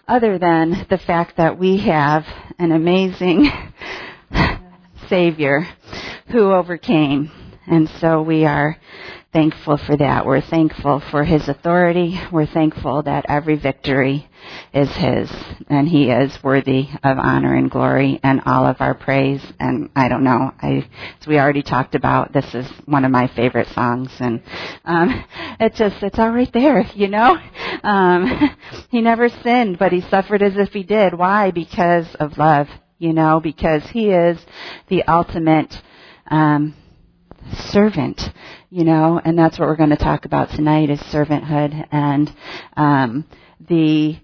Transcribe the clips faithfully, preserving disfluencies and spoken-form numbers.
other than the fact that we have an amazing Savior who overcame. And so we are thankful for that. We're thankful for His authority. We're thankful that every victory is His, and He is worthy of honor and glory and all of our praise. And I don't know, I, as we already talked about, this is one of my favorite songs, and um, it just, it's all right there, you know? Um, he never sinned, but He suffered as if He did. Why? Because of love, you know, because He is the ultimate um servant, you know, and that's what we're going to talk about tonight is servanthood. And um, the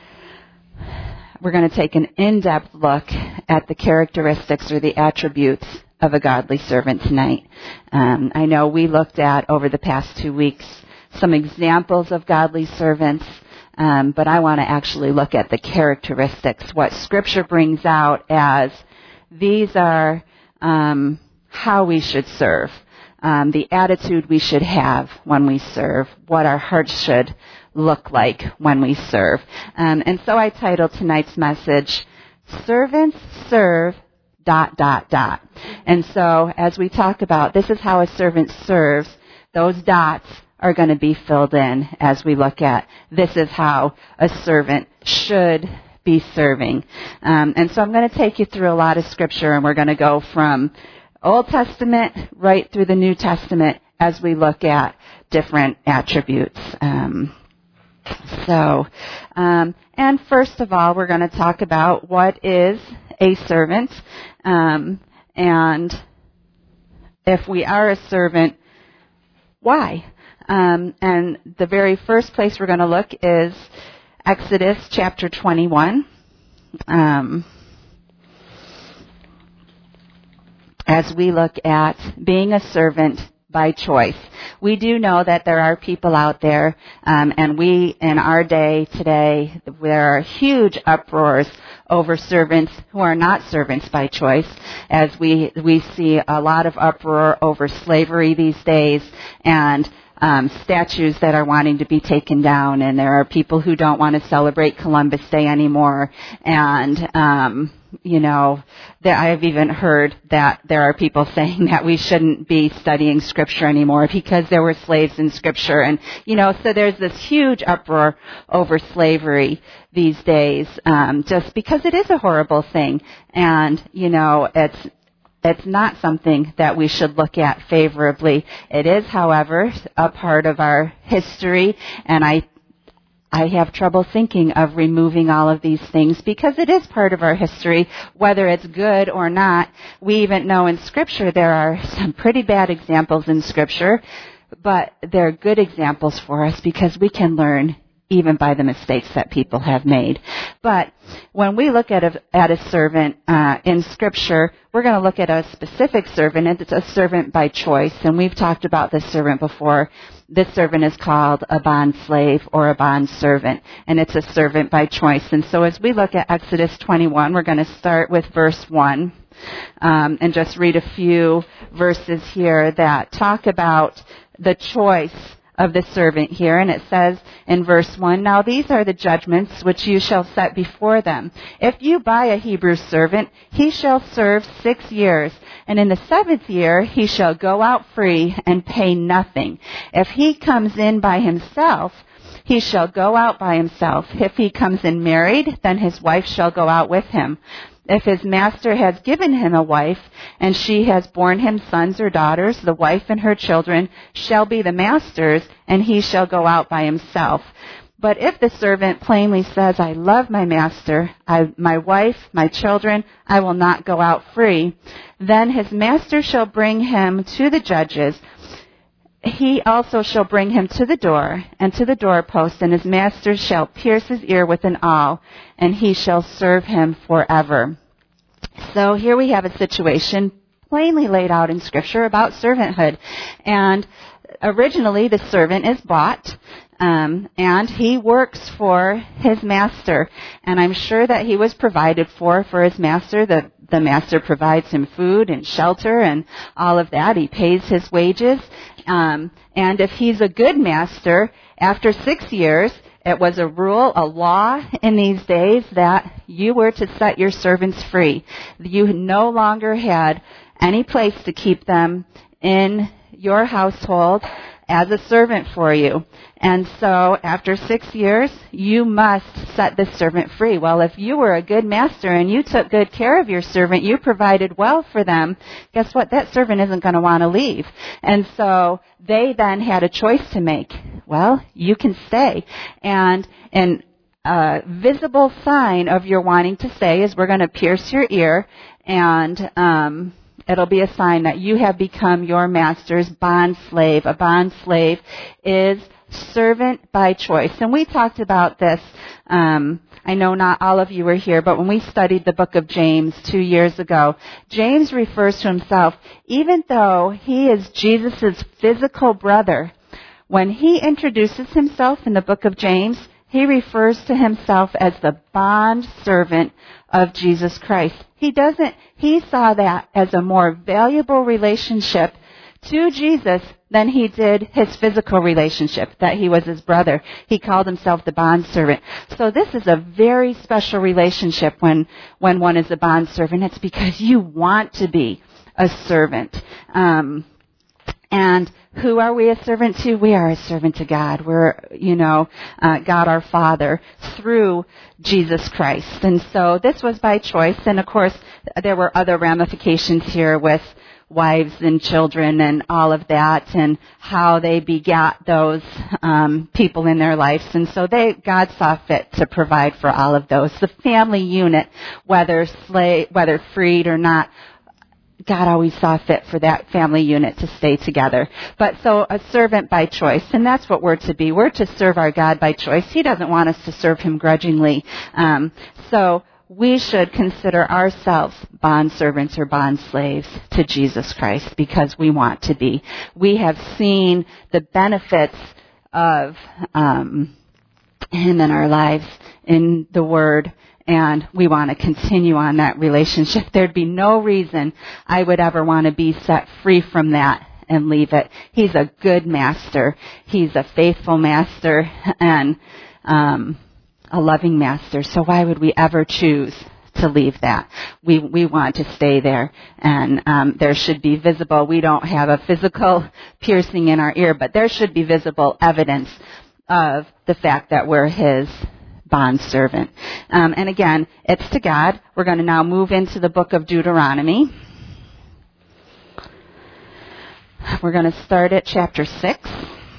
we're going to take an in-depth look at the characteristics or the attributes of a godly servant tonight. Um, I know we looked at over the past two weeks some examples of godly servants, um, but I want to actually look at the characteristics, what Scripture brings out as these are um, how we should serve, um, the attitude we should have when we serve, what our hearts should look like when we serve. Um, and so I titled tonight's message, Servants Serve, dot, dot, dot. And so as we talk about this is how a servant serves, those dots are going to be filled in as we look at this is how a servant should be serving. Um, and so I'm going to take you through a lot of Scripture, and we're going to go from Old Testament right through the New Testament as we look at different attributes. Um, so, um, and first of all, we're going to talk about what is a servant, um, and if we are a servant, why? Um, and the very first place we're going to look is Exodus chapter twenty-one. Um, as we look at being a servant by choice. We do know that there are people out there, um, and we, in our day today, there are huge uproars over servants who are not servants by choice, as we we see a lot of uproar over slavery these days, and Um, statues that are wanting to be taken down, and there are people who don't want to celebrate Columbus Day anymore, and um, you know, that I've even heard that there are people saying that we shouldn't be studying Scripture anymore because there were slaves in Scripture, and you know, so there's this huge uproar over slavery these days, um, just because it is a horrible thing, and you know, it's It's not something that we should look at favorably. It is, however, a part of our history, and I I have trouble thinking of removing all of these things because it is part of our history, whether it's good or not. We even know in Scripture there are some pretty bad examples in Scripture, but they're good examples for us because we can learn even by the mistakes that people have made. But when we look at a, at a servant uh, in Scripture, we're going to look at a specific servant, and it's a servant by choice. And we've talked about this servant before. This servant is called a bond slave or a bond servant, and it's a servant by choice. And so as we look at Exodus twenty-one, we're going to start with verse one um, and just read a few verses here that talk about the choice of the servant here. And it says in verse one, "Now these are the judgments which you shall set before them. If you buy a Hebrew servant, he shall serve six years, and in the seventh year he shall go out free and pay nothing. If he comes in by himself, he shall go out by himself. If he comes in married, then his wife shall go out with him. If his master has given him a wife, and she has borne him sons or daughters, the wife and her children shall be the master's, and he shall go out by himself. But if the servant plainly says, I love my master, I, my wife, my children, I will not go out free, then his master shall bring him to the judges. He also shall bring him to the door and to the doorpost, and his master shall pierce his ear with an awl, and he shall serve him forever." So here we have a situation plainly laid out in Scripture about servanthood. And originally the servant is bought, um, and he works for his master. And I'm sure that he was provided for for his master. The, the master provides him food and shelter and all of that. He pays his wages. Um, and if he's a good master, after six years, It was a rule, a law in these days that you were to set your servants free. You no longer had any place to keep them in your household as a servant for you. And so after six years, you must set this servant free. Well, if you were a good master and you took good care of your servant, you provided well for them, guess what? That servant isn't going to want to leave. And so they then had a choice to make. Well, you can stay. And an uh, visible sign of your wanting to stay is we're going to pierce your ear, and um it'll be a sign that you have become your master's bond slave. A bond slave is servant by choice. And we talked about this. Um, I know not all of you were here, but when we studied the book of James two years ago, James refers to himself, even though he is Jesus' physical brother, when he introduces himself in the book of James, he refers to himself as the bond servant of Jesus Christ. He doesn't, he saw that as a more valuable relationship to Jesus than he did his physical relationship, that he was his brother. He called himself the bondservant. So this is a very special relationship when, when one is a bondservant. It's because you want to be a servant. Um, and who are we a servant to? We are a servant to God. We're, you know, uh, God our Father through Jesus Christ. And so this was by choice. And of course, there were other ramifications here with wives and children and all of that, and how they begat those um, people in their lives. And so they, God saw fit to provide for all of those. The family unit, whether slave, whether freed or not, God always saw fit for that family unit to stay together. But so a servant by choice, and that's what we're to be. We're to serve our God by choice. He doesn't want us to serve Him grudgingly. Um, so we should consider ourselves bondservants or bond slaves to Jesus Christ because we want to be. We have seen the benefits of um, Him in our lives in the Word, and we want to continue on that relationship. There'd be no reason I would ever want to be set free from that and leave it. He's a good master. He's a faithful master and um, a loving master. So why would we ever choose to leave that? We we want to stay there, and um, there should be visible. We don't have a physical piercing in our ear, but there should be visible evidence of the fact that we're His bondservant. Um, and again, it's to God. We're going to now move into the book of Deuteronomy. We're going to start at chapter six.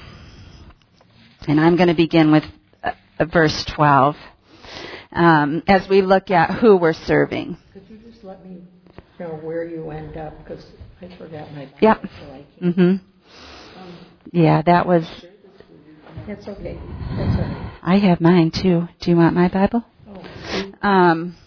And I'm going to begin with uh, verse twelve. Um, as we look at who we're serving. Could you just let me know where you end up? Because I forgot my Bible. Yep. So I can't. Mm-hmm. Um, yeah, that was... That's okay. That's all right. I have mine too. Do you want my Bible? Oh. Um,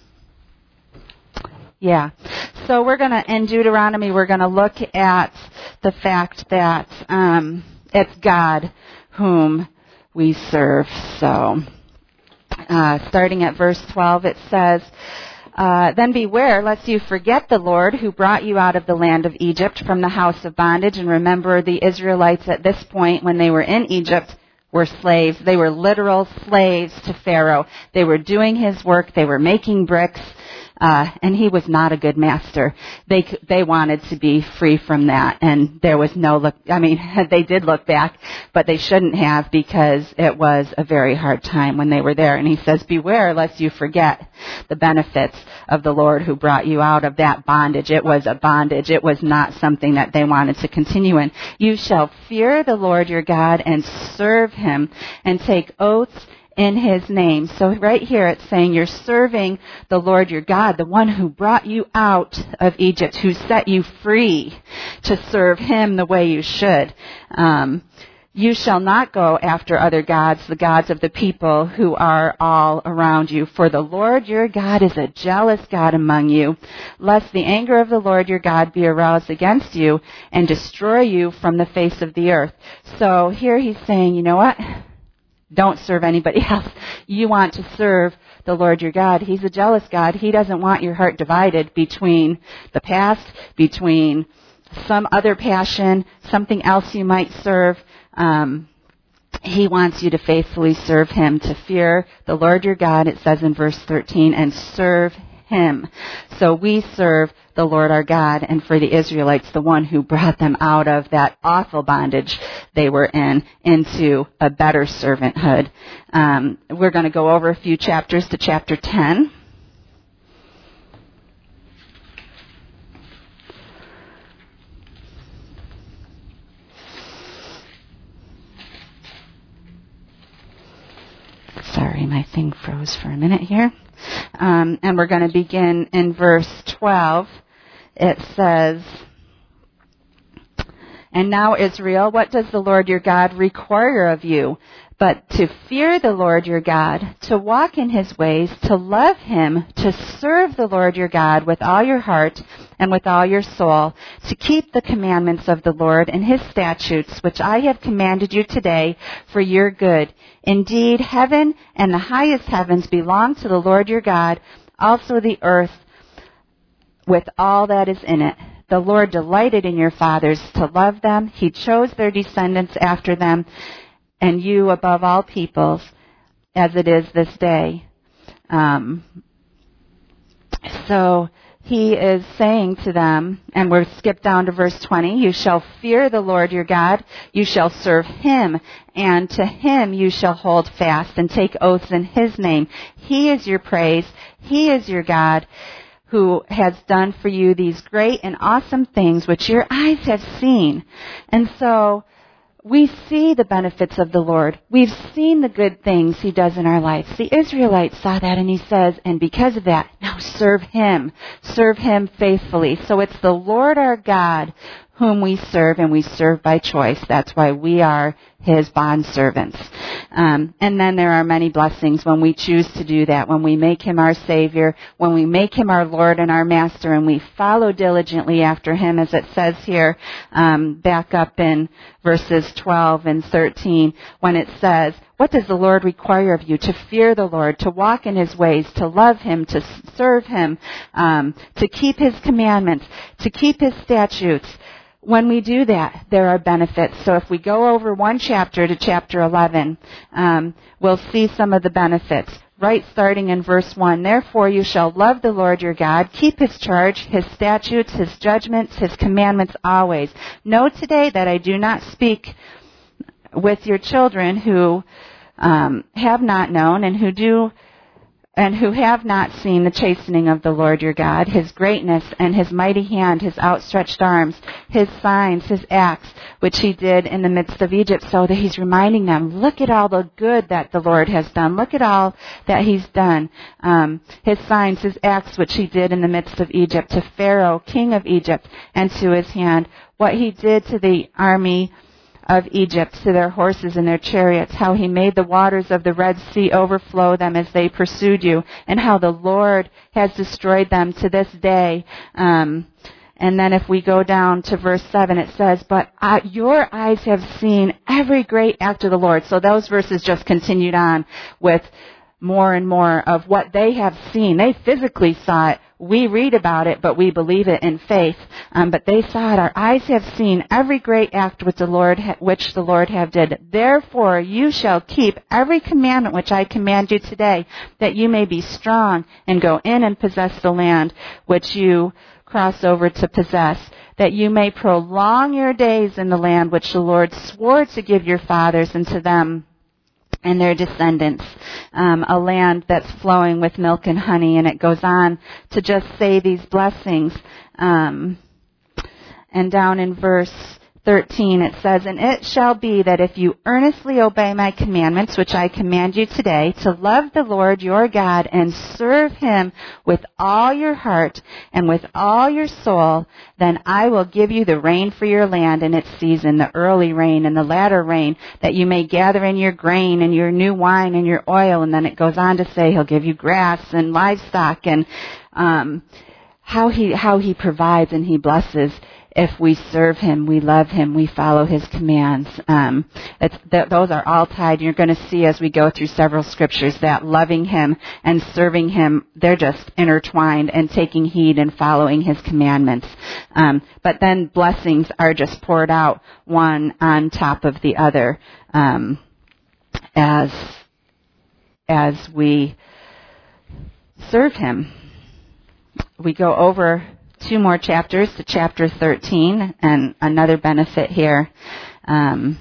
yeah. So we're going to, in Deuteronomy, we're going to look at the fact that um, it's God whom we serve. So, uh, starting at verse twelve, it says, Uh, then beware lest you forget the Lord who brought you out of the land of Egypt from the house of bondage. And remember, the Israelites at this point, when they were in Egypt, were slaves. They were literal slaves to Pharaoh. They were doing his work. They were making bricks. Uh, and he was not a good master. They they wanted to be free from that, and there was no look. I mean, they did look back, but they shouldn't have, because it was a very hard time when they were there. And he says, "Beware lest you forget the benefits of the Lord who brought you out of that bondage." It was a bondage. It was not something that they wanted to continue in. "You shall fear the Lord your God and serve Him, and take oaths in His name." So right here it's saying you're serving the Lord your God, the one who brought you out of Egypt, who set you free to serve Him the way you should. Um, you shall not go after other gods, the gods of the people who are all around you. For the Lord your God is a jealous God among you, lest the anger of the Lord your God be aroused against you and destroy you from the face of the earth. So here he's saying, you know what? Don't serve anybody else. You want to serve the Lord your God. He's a jealous God. He doesn't want your heart divided between the past, between some other passion, something else you might serve. Um, He wants you to faithfully serve him, to fear the Lord your God, it says in verse thirteen, and serve him. So we serve the Lord our God, and for the Israelites, the one who brought them out of that awful bondage they were in into a better servanthood. Um, we're going to go over a few chapters to chapter ten. Sorry, my thing froze for a minute here. Um, and we're going to begin in verse twelve. It says, "And now, Israel, what does the Lord your God require of you? But to fear the Lord your God, to walk in his ways, to love him, to serve the Lord your God with all your heart and with all your soul, to keep the commandments of the Lord and his statutes, which I have commanded you today for your good. Indeed, heaven and the highest heavens belong to the Lord your God, also the earth with all that is in it. The Lord delighted in your fathers to love them. He chose their descendants after them, and you above all peoples, as it is this day." Um, so he is saying to them, and we'll skip down to verse twenty, "You shall fear the Lord your God, you shall serve him, and to him you shall hold fast and take oaths in his name. He is your praise, he is your God, who has done for you these great and awesome things which your eyes have seen." And so we see the benefits of the Lord. We've seen the good things he does in our lives. The Israelites saw that, and he says, and because of that, now serve him. Serve him faithfully. So it's the Lord our God whom we serve, and we serve by choice. That's why we are his bondservants. Um, and then there are many blessings when we choose to do that, when we make him our Savior, when we make him our Lord and our Master, and we follow diligently after him, as it says here, um, back up in verses twelve and thirteen, when it says, "What does the Lord require of you? To fear the Lord, to walk in his ways, to love him, to serve him, um, to keep his commandments, to keep his statutes." When we do that, there are benefits. So if we go over one chapter to chapter eleven, um, we'll see some of the benefits. Right starting in verse one, "Therefore you shall love the Lord your God, keep his charge, his statutes, his judgments, his commandments always. Know today that I do not speak with your children who um, have not known and who do and who have not seen the chastening of the Lord your God, his greatness and his mighty hand, his outstretched arms, his signs, his acts, which he did in the midst of Egypt." So that he's reminding them, look at all the good that the Lord has done. Look at all that he's done. Um, his signs, his acts, which he did in the midst of Egypt, to Pharaoh, king of Egypt, and to his hand. What he did to the army of Egypt, to their horses and their chariots, how he made the waters of the Red Sea overflow them as they pursued you, and how the Lord has destroyed them to this day. Um, and then if we go down to verse seven, it says, "But uh, your eyes have seen every great act of the Lord." So those verses just continued on with more and more of what they have seen. They physically saw it. We read about it, but we believe it in faith. Um, but they saw it. Our eyes have seen every great act which the Lord, ha- which the Lord have did. Therefore, you shall keep every commandment which I command you today, that you may be strong and go in and possess the land which you cross over to possess, that you may prolong your days in the land which the Lord swore to give your fathers and to them and their descendants, um, a land that's flowing with milk and honey. And it goes on to just say these blessings. Um, and down in verse thirteen it says, "And it shall be that if you earnestly obey my commandments, which I command you today, to love the Lord your God and serve him with all your heart and with all your soul, then I will give you the rain for your land in its season, the early rain and the latter rain, that you may gather in your grain and your new wine and your oil." And then it goes on to say he'll give you grass and livestock, and um, how he how he provides and he blesses. If we serve him, we love him, we follow his commands. Um, it's, th- those are all tied. You're going to see as we go through several scriptures that loving him and serving him, they're just intertwined, and taking heed and following his commandments. Um, but then blessings are just poured out one on top of the other. Um, as as we serve him. We go over two more chapters to chapter thirteen, and another benefit here. Um,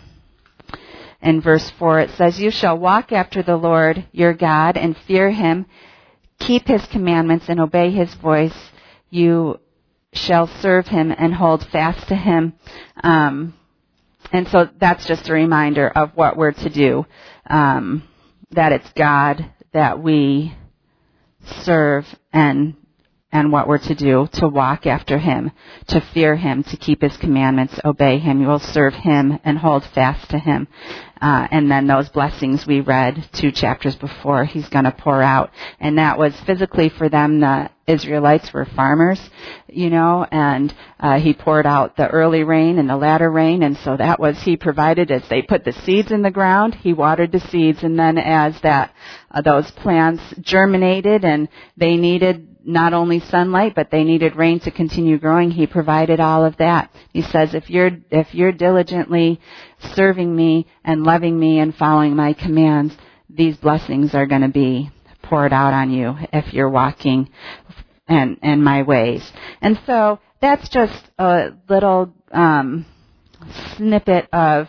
in verse four, it says, "You shall walk after the Lord your God and fear him, keep his commandments and obey his voice. You shall serve him and hold fast to him." Um, and so that's just a reminder of what we're to do, um, that it's God that we serve, and and what we're to do, to walk after him, to fear him, to keep his commandments, obey him. You will serve him and hold fast to him. Uh, and then those blessings we read two chapters before, he's going to pour out. And that was physically for them. The Israelites were farmers, you know, and uh, he poured out the early rain and the latter rain. And so that was, he provided as they put the seeds in the ground, he watered the seeds. And then as that uh, those plants germinated and they needed not only sunlight, but they needed rain to continue growing, he provided all of that. He says, if you're if you're diligently serving me and loving me and following my commands, these blessings are going to be poured out on you if you're walking in, in my ways. And so that's just a little um, snippet of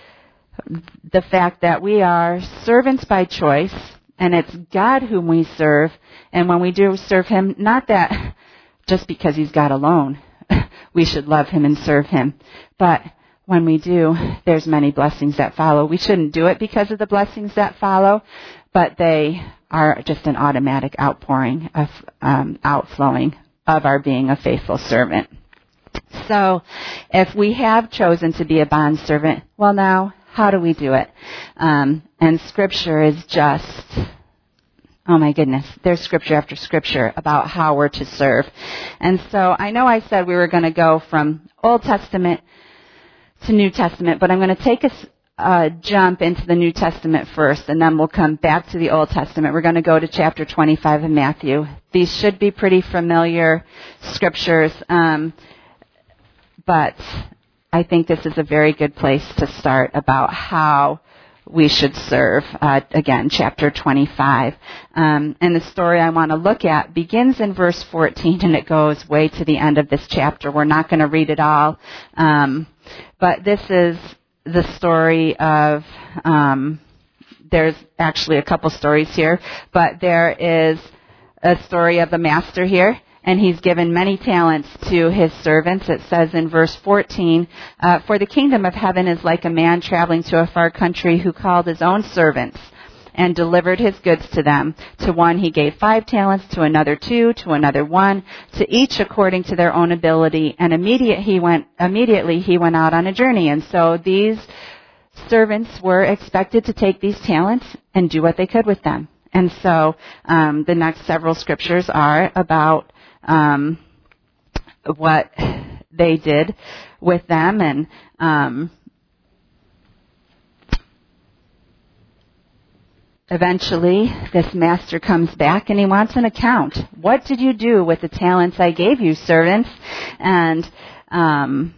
the fact that we are servants by choice, and it's God whom we serve. And when we do serve him, not that just because he's God alone, we should love him and serve him. But when we do, there's many blessings that follow. We shouldn't do it because of the blessings that follow, but they are just an automatic outpouring of um, outflowing of our being a faithful servant. So if we have chosen to be a bondservant, well, now, how do we do it? Um, and Scripture is just... Oh my goodness, there's scripture after scripture about how we're to serve. And so I know I said we were going to go from Old Testament to New Testament, but I'm going to take a uh, jump into the New Testament first, and then we'll come back to the Old Testament. We're going to go to chapter twenty-five of Matthew. These should be pretty familiar scriptures, um, but I think this is a very good place to start about how we should serve. Uh, again, chapter twenty-five. Um, and the story I want to look at begins in verse fourteen, and it goes way to the end of this chapter. We're not going to read it all. Um, but this is the story of, um, there's actually a couple stories here, but there is a story of the master here. And he's given many talents to his servants. It says in verse fourteen, uh, "For the kingdom of heaven is like a man traveling to a far country who called his own servants and delivered his goods to them. To one he gave five talents, to another two, to another one, to each according to their own ability. And immediate he went, immediately he went out on a journey." And so these servants were expected to take these talents and do what they could with them. And so um, the next several scriptures are about Um, what they did with them, and um, eventually this master comes back and he wants an account. What did you do with the talents I gave you, servants? And um,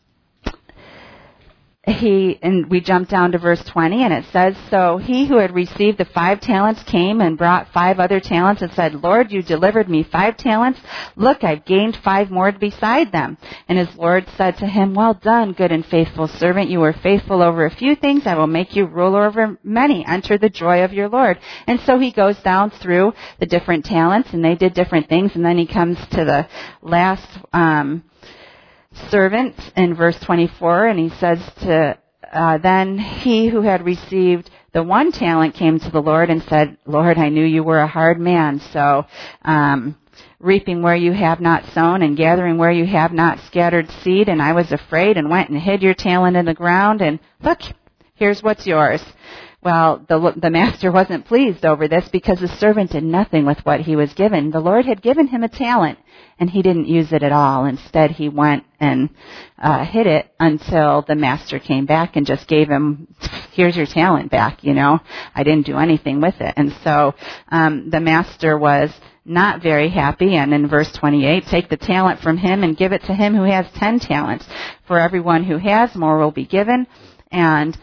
he and we jump down to verse twenty, and it says, "So he who had received the five talents came and brought five other talents and said, 'Lord, you delivered me five talents. Look, I've gained five more beside them.' And his Lord said to him, 'Well done, good and faithful servant. You were faithful over a few things. I will make you ruler over many. Enter the joy of your Lord.'" And so he goes down through the different talents, and they did different things, and then he comes to the last um servant in verse twenty-four, and he says to, uh, "Then he who had received the one talent came to the Lord and said, 'Lord, I knew you were a hard man, so um, reaping where you have not sown and gathering where you have not scattered seed, and I was afraid and went and hid your talent in the ground, and look, here's what's yours.' Well, the, the master wasn't pleased over this because the servant did nothing with what he was given. The Lord had given him a talent, and he didn't use it at all. Instead, he went and uh, hid it until the master came back and just gave him, 'Here's your talent back, you know. I didn't do anything with it.' And so um, the master was not very happy. And in verse twenty-eight, "Take the talent from him and give it to him who has ten talents. For everyone who has, more will be given, and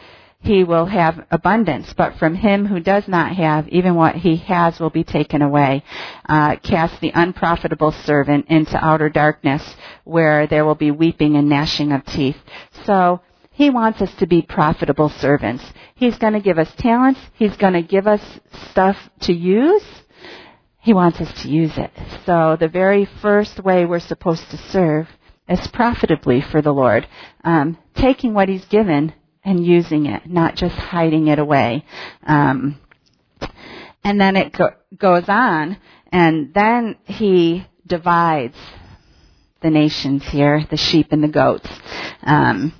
he will have abundance. But from him who does not have, even what he has will be taken away. Uh, cast the unprofitable servant into outer darkness, where there will be weeping and gnashing of teeth. So he wants us to be profitable servants. He's going to give us talents. He's going to give us stuff to use. He wants us to use it. So the very first way we're supposed to serve is profitably for the Lord, um, taking what he's given and using it, not just hiding it away. Um, and then it go- goes on, and then he divides the nations here, the sheep and the goats. Um,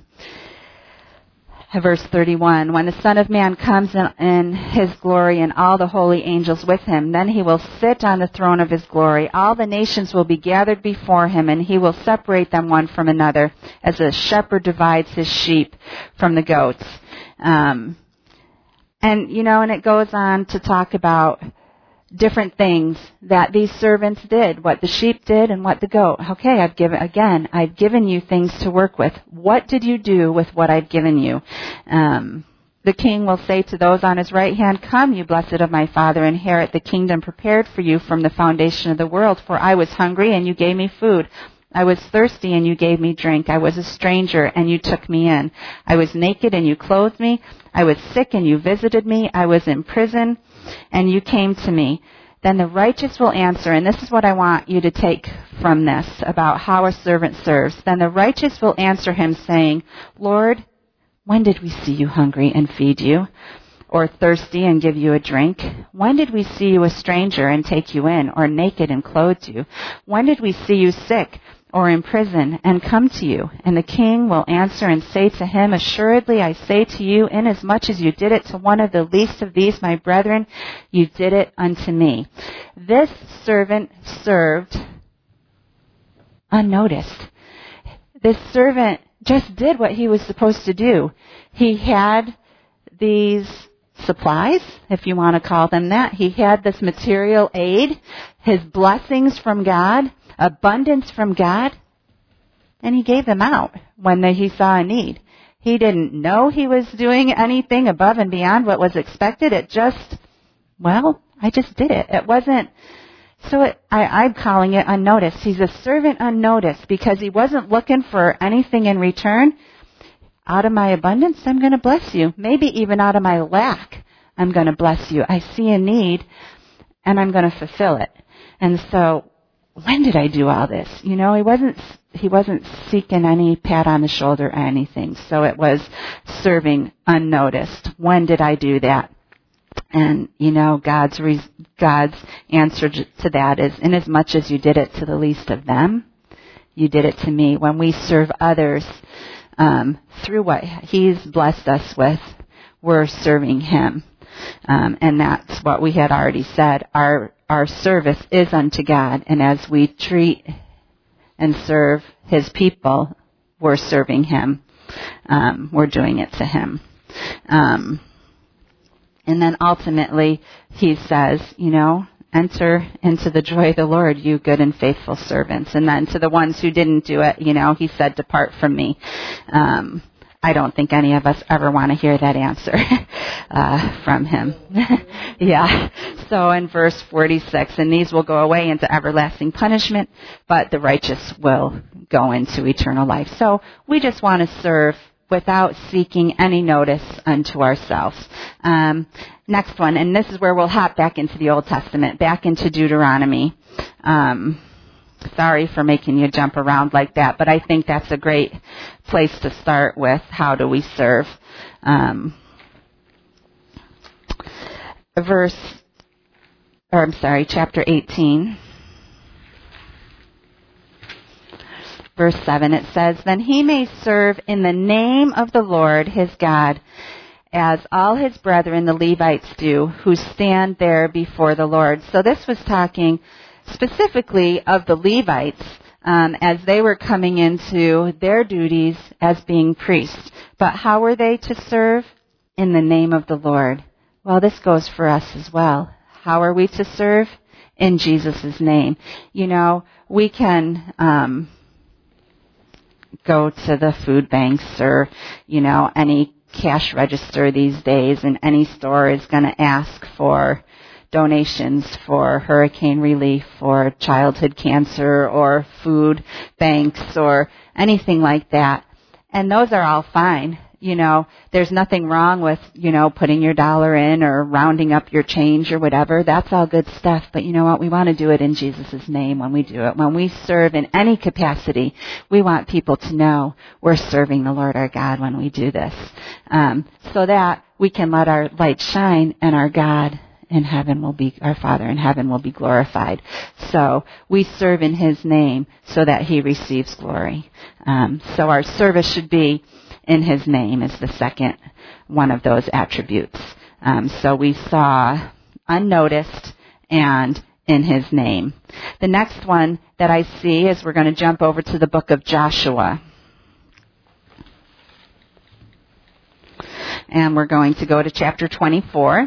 Verse thirty-one, when the Son of Man comes in, in his glory and all the holy angels with him, then he will sit on the throne of his glory. All the nations will be gathered before him, and he will separate them one from another, as a shepherd divides his sheep from the goats. Um, and, you know, and it goes on to talk about different things that these servants did, what the sheep did and what the goat. Okay, I've given, again, I've given you things to work with. What did you do with what I've given you? Um, the king will say to those on his right hand, come, you blessed of my Father, inherit the kingdom prepared for you from the foundation of the world. For I was hungry and you gave me food. I was thirsty and you gave me drink. I was a stranger and you took me in. I was naked and you clothed me. I was sick and you visited me. I was in prison and you came to me. Then the righteous will answer, and this is what I want you to take from this about how a servant serves. Then the righteous will answer him saying, Lord, when did we see you hungry and feed you, or thirsty and give you a drink? When did we see you a stranger and take you in, or naked and clothe you? When did we see you sick or in prison and come to you? And the king will answer and say to him, assuredly I say to you, inasmuch as you did it to one of the least of these my brethren, you did it unto me. This servant served unnoticed. This servant just did what he was supposed to do. He had these supplies, if you want to call them that. He had this material aid, his blessings from God, abundance from God, and he gave them out when they, he saw a need. He didn't know he was doing anything above and beyond what was expected. It just, well, I just did it. It wasn't, so it, I, I'm calling it unnoticed. He's a servant unnoticed because he wasn't looking for anything in return. Out of my abundance, I'm going to bless you. Maybe even out of my lack, I'm going to bless you. I see a need, and I'm going to fulfill it. And so, when did I do all this? You know, he wasn't he wasn't seeking any pat on the shoulder or anything. So it was serving unnoticed. When did I do that? And you know, God's re- God's answer to that is, inasmuch as you did it to the least of them, you did it to me. When we serve others um, through what He's blessed us with, we're serving Him. Um, and that's what we had already said. Our our service is unto God, and as we treat and serve His people, we're serving Him. Um, we're doing it to Him. Um, and then ultimately, He says, you know, enter into the joy of the Lord, you good and faithful servants. And then to the ones who didn't do it, you know, He said, depart from me. Um, I don't think any of us ever want to hear that answer uh, from Him. Yeah. So in verse forty-six, and these will go away into everlasting punishment, but the righteous will go into eternal life. So we just want to serve without seeking any notice unto ourselves. Um, next one, and this is where we'll hop back into the Old Testament, back into Deuteronomy. Um, Sorry for making you jump around like that, but I think that's a great place to start with. How do we serve? Um, verse, or I'm sorry, chapter eighteen. Verse seven, it says, then he may serve in the name of the Lord his God, as all his brethren, the Levites, do, who stand there before the Lord. So this was talking specifically of the Levites um, as they were coming into their duties as being priests. But how were they to serve? In the name of the Lord. Well, this goes for us as well. How are we to serve? In Jesus' name. You know, we can um, go to the food banks or, you know, any cash register these days, and any store is going to ask for donations for hurricane relief or childhood cancer or food banks or anything like that. And those are all fine. You know, there's nothing wrong with, you know, putting your dollar in or rounding up your change or whatever. That's all good stuff. But you know what? We want to do it in Jesus' name when we do it. When we serve in any capacity, we want people to know we're serving the Lord our God when we do this. Um, so that we can let our light shine and our God in heaven will be, our Father in heaven will be glorified. So we serve in His name so that He receives glory. Um, so our service should be in His name is the second one of those attributes. Um, so we saw unnoticed and in His name. The next one that I see is we're going to jump over to the book of Joshua. And we're going to go to chapter twenty-four.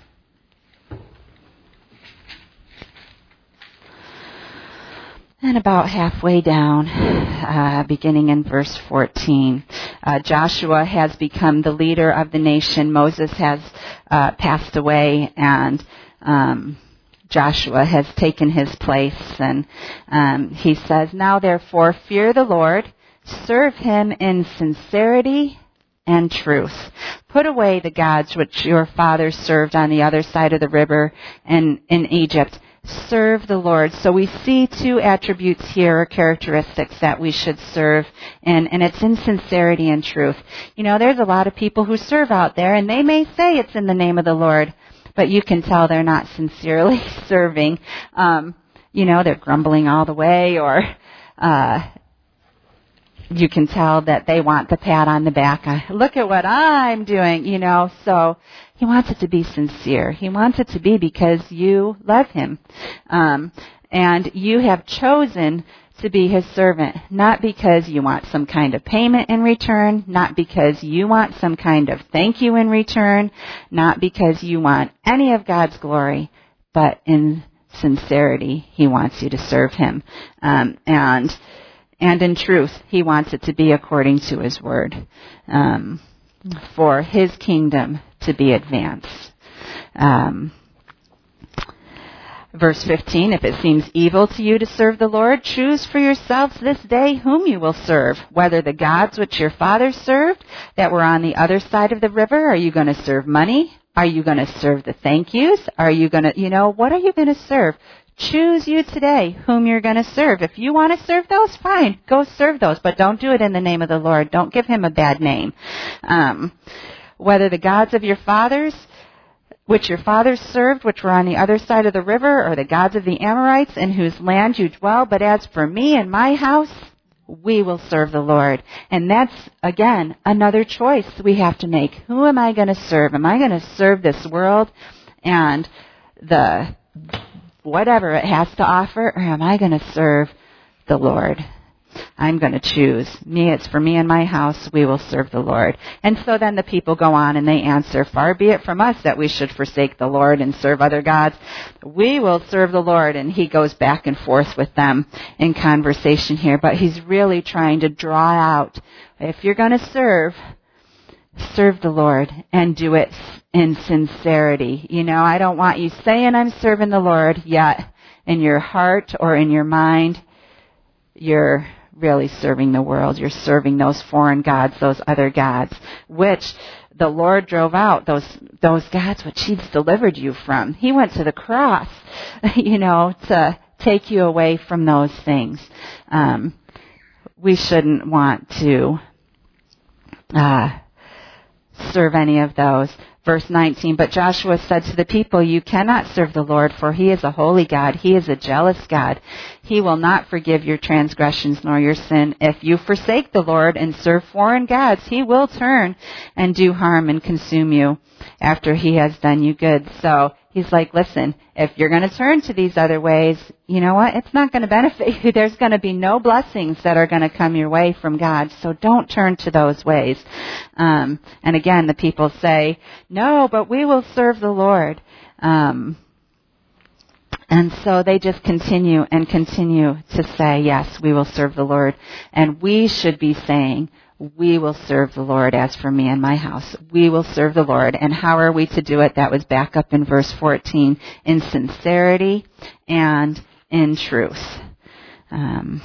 And about halfway down, uh, beginning in verse fourteen, uh, Joshua has become the leader of the nation. Moses has uh, passed away, and um, Joshua has taken his place. And um, he says, "Now therefore fear the Lord, serve Him in sincerity and truth. Put away the gods which your fathers served on the other side of the river and in Egypt. Serve the Lord." So we see two attributes here, or characteristics that we should serve, and, and it's in sincerity and truth. You know, there's a lot of people who serve out there, and they may say it's in the name of the Lord, but you can tell they're not sincerely serving. Um, you know, they're grumbling all the way, or uh, you can tell that they want the pat on the back. I, Look at what I'm doing, you know, so He wants it to be sincere. He wants it to be because you love Him. Um, and you have chosen to be His servant, not because you want some kind of payment in return, not because you want some kind of thank you in return, not because you want any of God's glory, but in sincerity, He wants you to serve Him. Um, and and in truth, He wants it to be according to His word, um, for His kingdom to be advanced. Um, verse fifteen, "If it seems evil to you to serve the Lord, choose for yourselves this day whom you will serve, whether the gods which your fathers served that were on the other side of the river. Are you going to serve money? Are you going to serve the thank yous? Are you going to, you know, what are you going to serve? Choose you today whom you're going to serve. If you want to serve those, fine, go serve those, but don't do it in the name of the Lord. Don't give Him a bad name. Um, whether the gods of your fathers, which your fathers served, which were on the other side of the river, or the gods of the Amorites in whose land you dwell. But as for me and my house, we will serve the Lord." And that's, again, another choice we have to make. Who am I going to serve? Am I going to serve this world and the whatever it has to offer, or am I going to serve the Lord? I'm going to choose. Me, it's for me and my house, we will serve the Lord. And so then the people go on and they answer, "Far be it from us that we should forsake the Lord and serve other gods. We will serve the Lord." And he goes back and forth with them in conversation here. But he's really trying to draw out, if you're going to serve, serve the Lord and do it in sincerity. You know, I don't want you saying I'm serving the Lord, yet in your heart or in your mind, you're really serving the world. You're serving those foreign gods, those other gods, which the Lord drove out, those those gods which He's delivered you from. He went to the cross, you know, to take you away from those things. Um, we shouldn't want to uh, serve any of those. Verse nineteen, "But Joshua said to the people, you cannot serve the Lord, for He is a holy God. He is a jealous God. He will not forgive your transgressions nor your sin. If you forsake the Lord and serve foreign gods, He will turn and do harm and consume you after He has done you good." So he's like, listen, if you're going to turn to these other ways, you know what? It's not going to benefit you. There's going to be no blessings that are going to come your way from God. So don't turn to those ways. Um, and again, the people say, "No, but we will serve the Lord." Um, and so they just continue and continue to say, "Yes, we will serve the Lord." And we should be saying, we will serve the Lord. As for me and my house, we will serve the Lord. And how are we to do it? That was back up in verse fourteen, in sincerity and in truth. Um,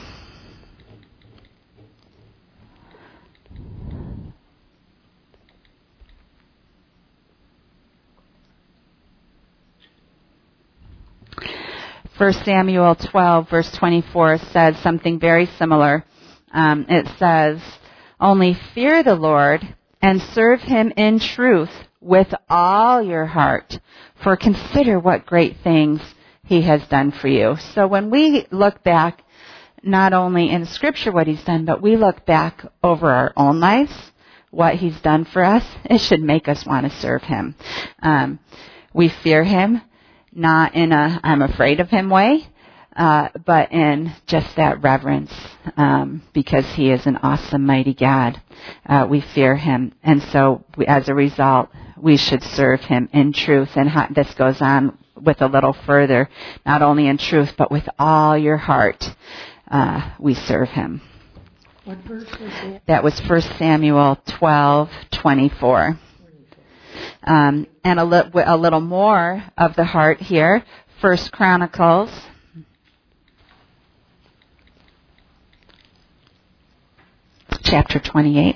First Samuel twelve, verse twenty-four says something very similar. Um, it says, only fear the Lord and serve him in truth with all your heart, for consider what great things he has done for you. So when we look back, not only in Scripture what he's done, but we look back over our own lives, what he's done for us, it should make us want to serve him. Um, we fear him, not in a I'm afraid of him way, uh, but in just that reverence, um, because he is an awesome, mighty God. Uh, we fear him, and so we, as a result, we should serve him in truth. And how, this goes on with a little further, not only in truth, but with all your heart, uh, we serve him. What verse was that? That was First Samuel twelve twenty-four. Um, and a, li- a little more of the heart here, First Chronicles chapter twenty-eight,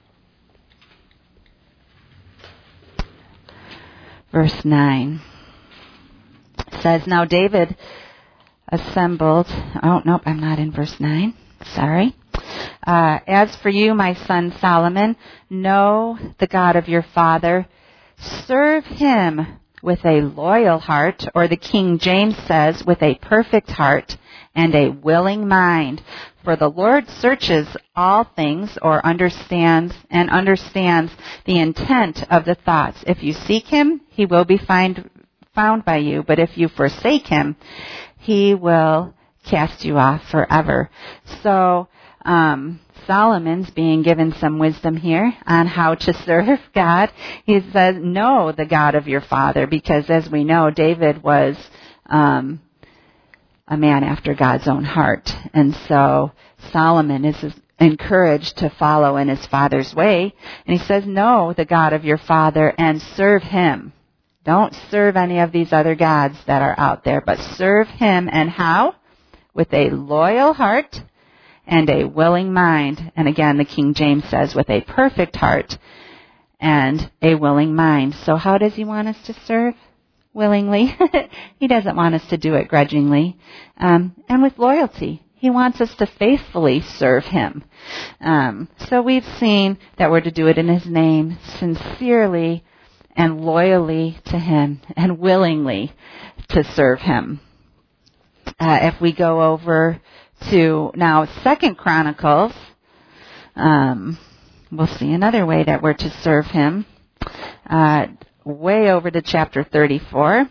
verse nine. It says, now David assembled, oh, nope, I'm not in verse nine, sorry. Uh, as for you, my son Solomon, know the God of your father. Serve him with a loyal heart, or the King James says, with a perfect heart and a willing mind. For the Lord searches all things, or understands, and understands the intent of the thoughts. If you seek him, he will be find, found by you. But if you forsake him, he will cast you off forever. So, um, Solomon's being given some wisdom here on how to serve God. He says, know the God of your father, because as we know, David was um, a man after God's own heart. And so Solomon is encouraged to follow in his father's way. And he says, know the God of your father and serve him. Don't serve any of these other gods that are out there, but serve him. And how? With a loyal heart and a willing mind. And again, the King James says, with a perfect heart and a willing mind. So how does he want us to serve? Willingly. He doesn't want us to do it grudgingly. Um, and with loyalty. He wants us to faithfully serve him. Um, so we've seen that we're to do it in his name, sincerely and loyally to him, and willingly to serve him. Uh, if we go over to now Second Chronicles, um, we'll see another way that we're to serve him. Uh, way over to chapter thirty-four.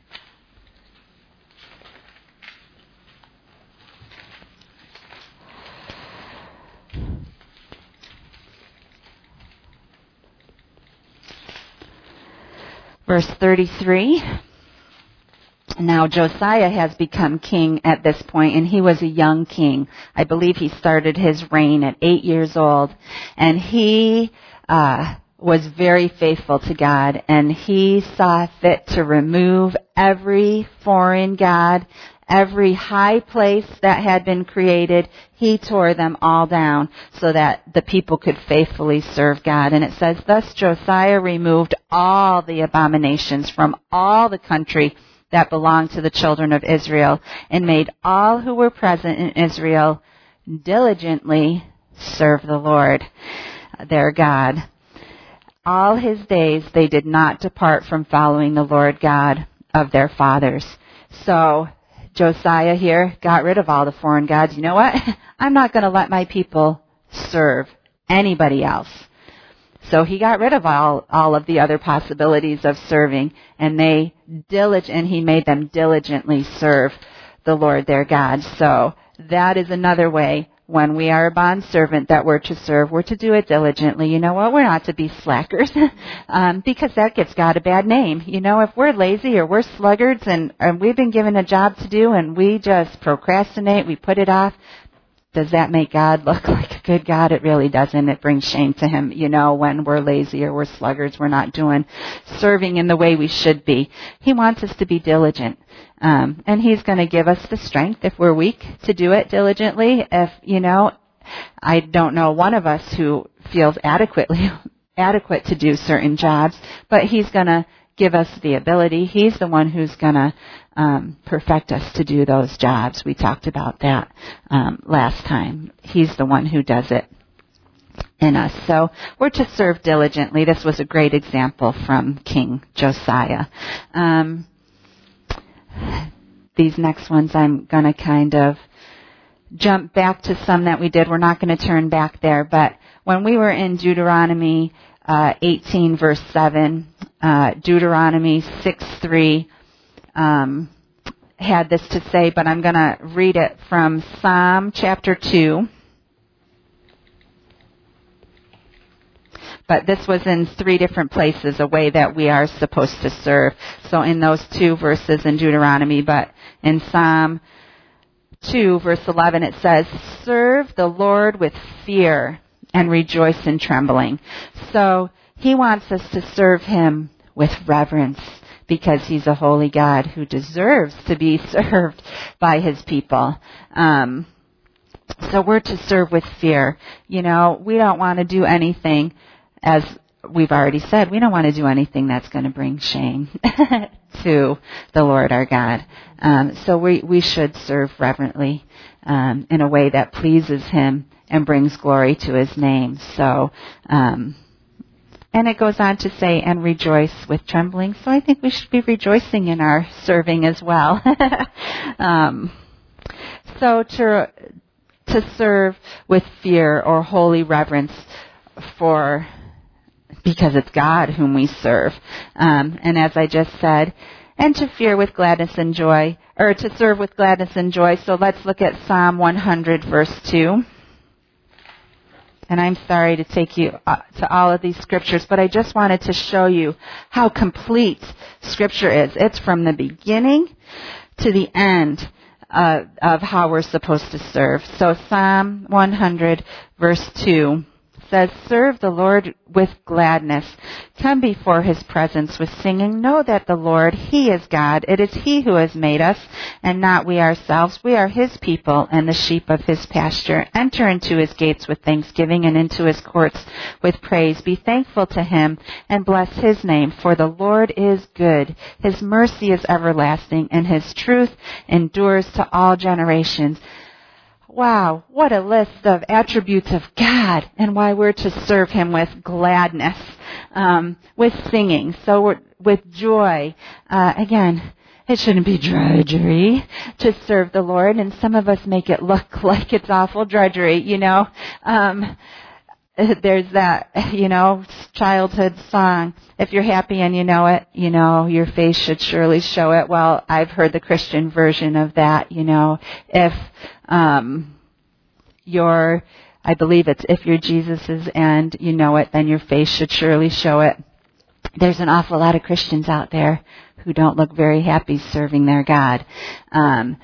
Verse thirty-three. Now Josiah has become king at this point, and he was a young king. I believe he started his reign at eight years old, and he uh, was very faithful to God, and he saw fit to remove every foreign god, every high place that had been created. He tore them all down so that the people could faithfully serve God. And it says, thus Josiah removed all the abominations from all the country that belonged to the children of Israel, and made all who were present in Israel diligently serve the Lord, their God. All his days they did not depart from following the Lord God of their fathers. So Josiah here got rid of all the foreign gods. You know what? I'm not going to let my people serve anybody else. So he got rid of all, all of the other possibilities of serving, and they dilig- and he made them diligently serve the Lord their God. So that is another way when we are a bondservant that we're to serve, we're to do it diligently. You know what? We're not to be slackers, um, because that gives God a bad name. You know, if we're lazy or we're sluggards and, and we've been given a job to do and we just procrastinate, we put it off, does that make God look like good God, it really doesn't. It brings shame to him, you know, when we're lazy or we're sluggards, we're not doing serving in the way we should be. He wants us to be diligent. Um, and he's going to give us the strength if we're weak to do it diligently. If, you know, I don't know one of us who feels adequately adequate to do certain jobs, but he's going to give us the ability. He's the one who's going to um, perfect us to do those jobs. We talked about that um, last time. He's the one who does it in us. So we're to serve diligently. This was a great example from King Josiah. Um, these next ones I'm going to kind of jump back to some that we did. We're not going to turn back there, but when we were in Deuteronomy uh, eighteen, verse seven, uh, Deuteronomy six three um, had this to say, but I'm going to read it from Psalm chapter two. But this was in three different places, a way that we are supposed to serve. So in those two verses in Deuteronomy, but in Psalm two, verse eleven, it says, serve the Lord with fear and rejoice in trembling. So he wants us to serve him with reverence because he's a holy God who deserves to be served by his people. Um, so we're to serve with fear. You know, we don't want to do anything, as we've already said, we don't want to do anything that's going to bring shame to the Lord our God. Um, so we, we should serve reverently um, in a way that pleases him and brings glory to his name. So, um, and it goes on to say, and rejoice with trembling. So I think we should be rejoicing in our serving as well. um, so to to serve with fear or holy reverence for, because it's God whom we serve. Um, and as I just said, and to fear with gladness and joy, or to serve with gladness and joy. So let's look at Psalm one hundred, verse two. And I'm sorry to take you to all of these scriptures, but I just wanted to show you how complete Scripture is. It's from the beginning to the end uh, of how we're supposed to serve. So Psalm one hundred, verse two says, serve the Lord with gladness. Come before his presence with singing. Know that the Lord, he is God. It is he who has made us, and not we ourselves. We are his people and the sheep of his pasture. Enter into his gates with thanksgiving and into his courts with praise. Be thankful to him and bless his name, for the Lord is good. His mercy is everlasting, and his truth endures to all generations. Wow, what a list of attributes of God and why we're to serve him with gladness, um, with singing, so we're, with joy. Uh, again, it shouldn't be drudgery to serve the Lord, and some of us make it look like it's awful drudgery, you know. Um, there's that, you know, childhood song, if you're happy and you know it, you know, your face should surely show it. Well, I've heard the Christian version of that, you know, if um, you're, I believe it's if you're Jesus's and you know it, then your face should surely show it. There's an awful lot of Christians out there who don't look very happy serving their God. Um,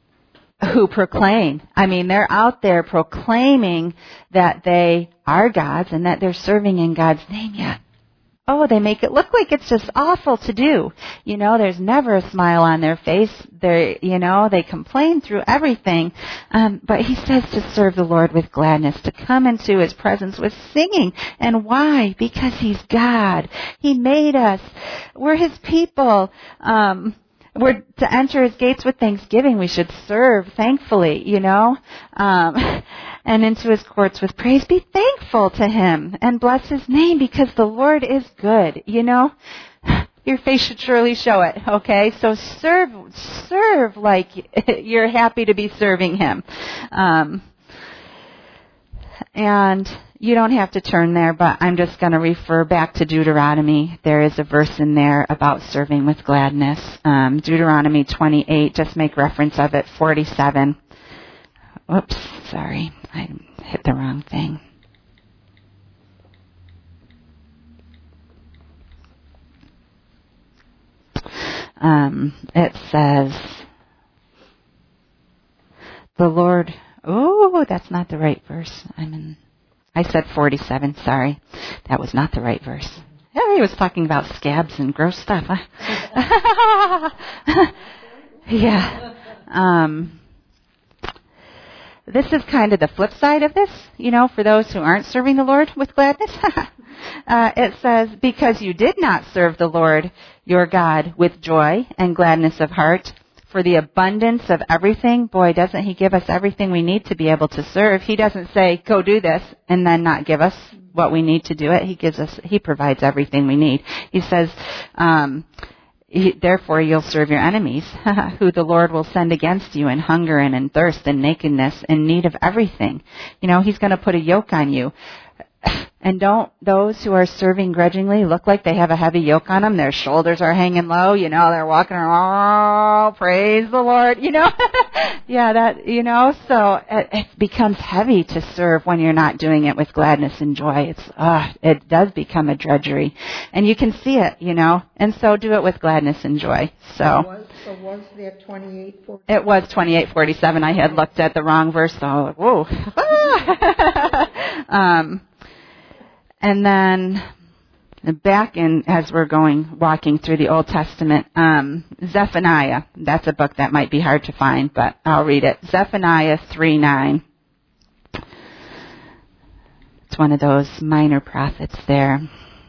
who proclaim, I mean, they're out there proclaiming that they are God's and that they're serving in God's name yet. Oh, they make it look like it's just awful to do. You know, there's never a smile on their face. They're, you know, they complain through everything. Um, but he says to serve the Lord with gladness, to come into his presence with singing. And why? Because he's God. He made us. We're his people. Um, We're to enter his gates with thanksgiving. We should serve thankfully, you know, um, and into his courts with praise. Be thankful to him and bless his name because the Lord is good, you know. Your face should surely show it, okay? So serve, serve like you're happy to be serving him. Um, and you don't have to turn there, but I'm just going to refer back to Deuteronomy. There is a verse in there about serving with gladness. Um, Deuteronomy twenty-eight, just make reference of it, forty-seven. Whoops, sorry, I hit the wrong thing. Um, it says, the Lord Oh, that's not the right verse. I'm in, I said forty-seven, sorry. That was not the right verse. Yeah, he was talking about scabs and gross stuff. Huh? Yeah. Um, this is kind of the flip side of this, you know, for those who aren't serving the Lord with gladness. uh, it says, because you did not serve the Lord your God with joy and gladness of heart, for the abundance of everything. Boy, doesn't he give us everything we need to be able to serve. He doesn't say, go do this, and then not give us what we need to do it. He gives us, he provides everything we need. He says, um, he, therefore you'll serve your enemies, who the Lord will send against you in hunger and in thirst and nakedness, in need of everything. You know, he's going to put a yoke on you. And don't those who are serving grudgingly look like they have a heavy yoke on them? Their shoulders are hanging low, you know, they're walking around, oh, praise the Lord, you know. Yeah, that, you know, so it, it becomes heavy to serve when you're not doing it with gladness and joy. It's, uh, it does become a drudgery. And you can see it, you know, and so do it with gladness and joy. So, was, so was that twenty-eight forty? It was twenty-eight forty-seven. I had looked at the wrong verse, so, whoa. um, And then back in, as we're going, walking through the Old Testament, um, Zephaniah. That's a book that might be hard to find, but I'll read it. Zephaniah three nine. It's one of those minor prophets there.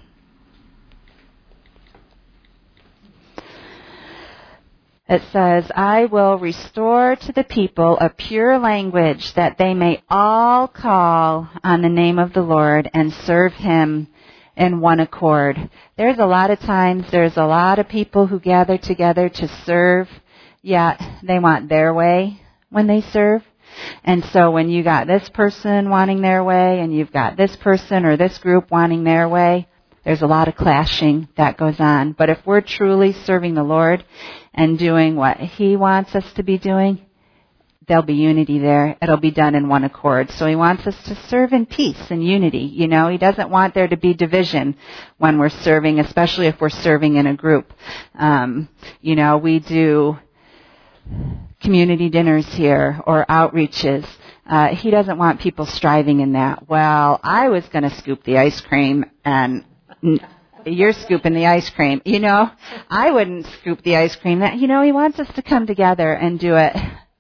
It says, I will restore to the people a pure language that they may all call on the name of the Lord and serve him in one accord. There's a lot of times, there's a lot of people who gather together to serve, yet they want their way when they serve. And so when you got this person wanting their way and you've got this person or this group wanting their way, there's a lot of clashing that goes on. But if we're truly serving the Lord and doing what he wants us to be doing, there'll be unity there. It'll be done in one accord. So he wants us to serve in peace and unity. You know, he doesn't want there to be division when we're serving, especially if we're serving in a group. Um, you know, we do community dinners here or outreaches. Uh, he doesn't want people striving in that. Well, I was going to scoop the ice cream and you're scooping the ice cream. You know, I wouldn't scoop the ice cream. That, you know, he wants us to come together and do it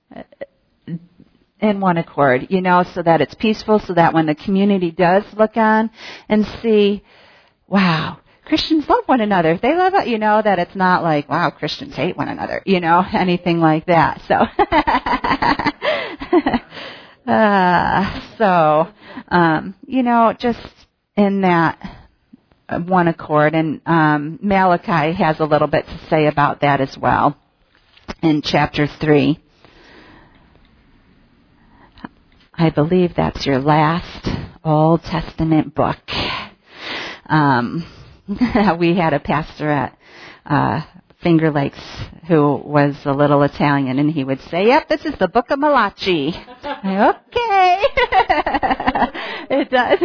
in one accord, you know, so that it's peaceful, so that when the community does look on and see, wow, Christians love one another. They love it, you know, that it's not like, wow, Christians hate one another, you know, anything like that. So, uh, so, um, you know, just in that one accord. And um, Malachi has a little bit to say about that as well in chapter three. I believe that's your last Old Testament book. Um, we had a pastor at uh, Finger Lakes who was a little Italian, and he would say, yep, this is the book of Malachi. Okay. It does.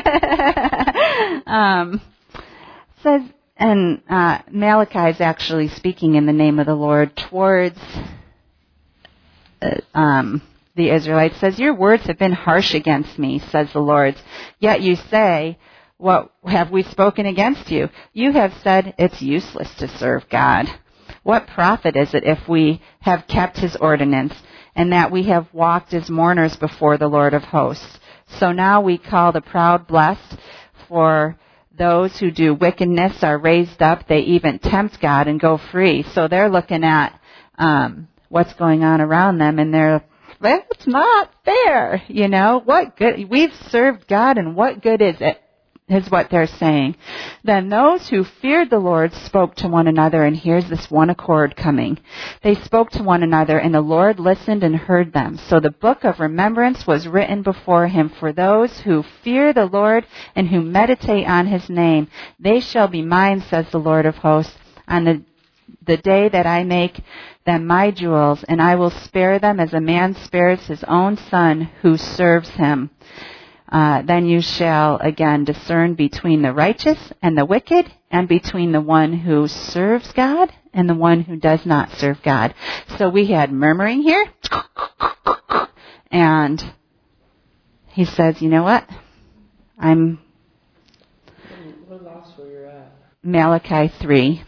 um, says, and uh, Malachi is actually speaking in the name of the Lord towards uh, um, the Israelites. Says, your words have been harsh against me, says the Lord. Yet you say, what have we spoken against you? You have said it's useless to serve God. What profit is it if we have kept his ordinance, and that we have walked as mourners before the Lord of hosts? So now we call the proud blessed, for those who do wickedness are raised up. They even tempt God and go free. So they're looking at um, what's going on around them, and they're, well, it's not fair. You know, what good? We've served God, and what good is it? Is what they're saying. Then those who feared the Lord spoke to one another, and here's this one accord coming. They spoke to one another, and the Lord listened and heard them. So the book of remembrance was written before him for those who fear the Lord and who meditate on his name. They shall be mine, says the Lord of hosts, on the, the day that I make them my jewels, and I will spare them as a man spares his own son who serves him. Uh, then you shall again discern between the righteous and the wicked, and between the one who serves God and the one who does not serve God. So we had murmuring here, And he says, you know what? I'm What lost where you're at? Malachi three.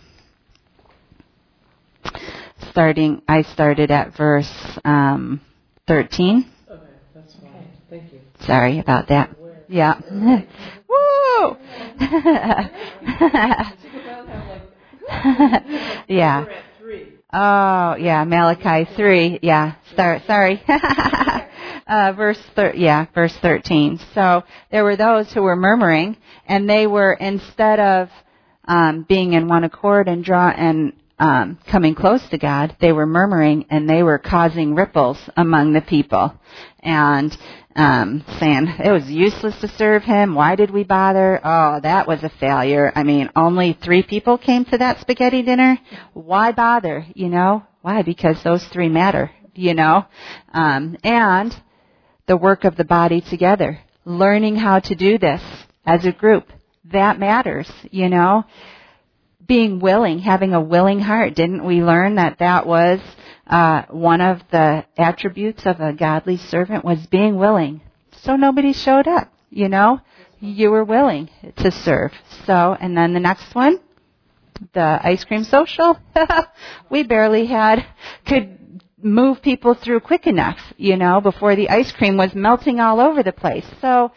Starting, I started at verse um, thirteen. Okay, that's fine. Okay. Thank you. Sorry about that. Where? Yeah. Woo! Yeah. We're at three. Oh, yeah, Malachi three. Yeah. Start, sorry. uh, verse thir- yeah, verse thirteen. So there were those who were murmuring, and they were, instead of um, being in one accord and draw and um, coming close to God, they were murmuring, and they were causing ripples among the people, and um, saying it was useless to serve him. Why did we bother? Oh, that was a failure. I mean, only three people came to that spaghetti dinner. Why bother? You know why? Because those three matter. You know, um, and the work of the body together, learning how to do this as a group, that matters. You know, being willing, having a willing heart. Didn't we learn that that was uh, one of the attributes of a godly servant was being willing? So nobody showed up. You know, you were willing to serve. So, and then the next one, the ice cream social. We barely had could. move people through quick enough, you know, before the ice cream was melting all over the place. So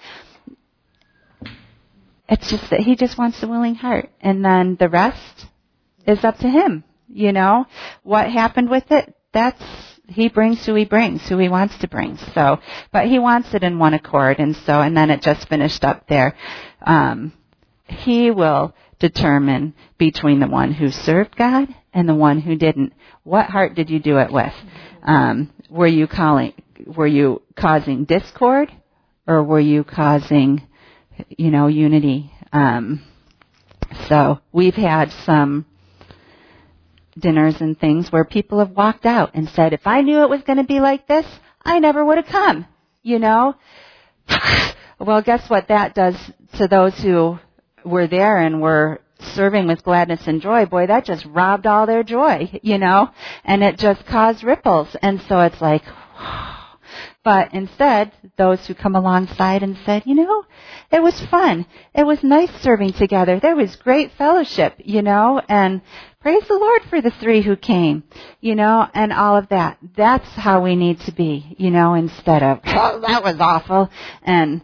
it's just that he just wants a willing heart. And then the rest is up to him, you know. What happened with it, that's, he brings who he brings, who he wants to bring. So, but he wants it in one accord. And so, and then it just finished up there. Um, he will determine between the one who served God and the one who didn't. What heart did you do it with? Um, were you calling? Were you causing discord, or were you causing, you know, unity? Um, so we've had some dinners and things where people have walked out and said, "If I knew it was going to be like this, I never would have come." You know. Well, guess what that does to those who were there and were serving with gladness and joy? Boy, that just robbed all their joy, you know, and it just caused ripples. And so it's like, but instead, those who come alongside and said, you know, it was fun. It was nice serving together. There was great fellowship, you know, and praise the Lord for the three who came, you know, and all of that. That's how we need to be, you know, instead of, oh, that was awful. And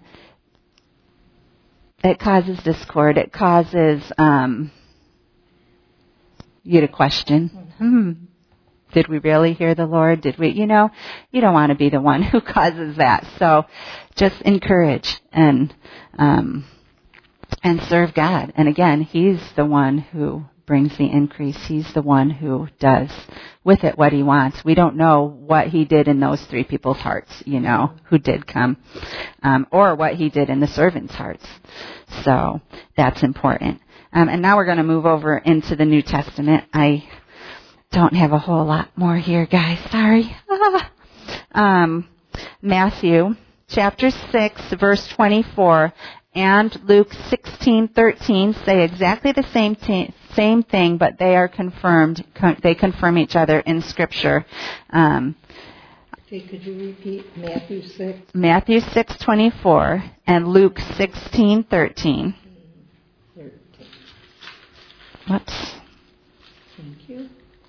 it causes discord. It causes um, you to question, hmm, did we really hear the Lord? Did we, you know, you don't want to be the one who causes that. So just encourage and um, and serve God. And again, He's the one who brings the increase. He's the one who does with it what He wants. We don't know what He did in those three people's hearts, you know, who did come, um, or what He did in the servants' hearts. So that's important. Um, and now we're going to move over into the New Testament. I don't have a whole lot more here, guys. Sorry. um, Matthew chapter six, verse twenty-four, and Luke sixteen thirteen say exactly the same t- same thing, but they are confirmed. Con- they confirm each other in Scripture. Um, Okay, could you repeat Matthew six? Matthew six twenty-four and Luke sixteen thirteen. thirteen. Whoops. Thank you.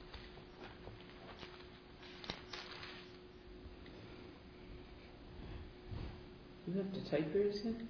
You have to type yours in?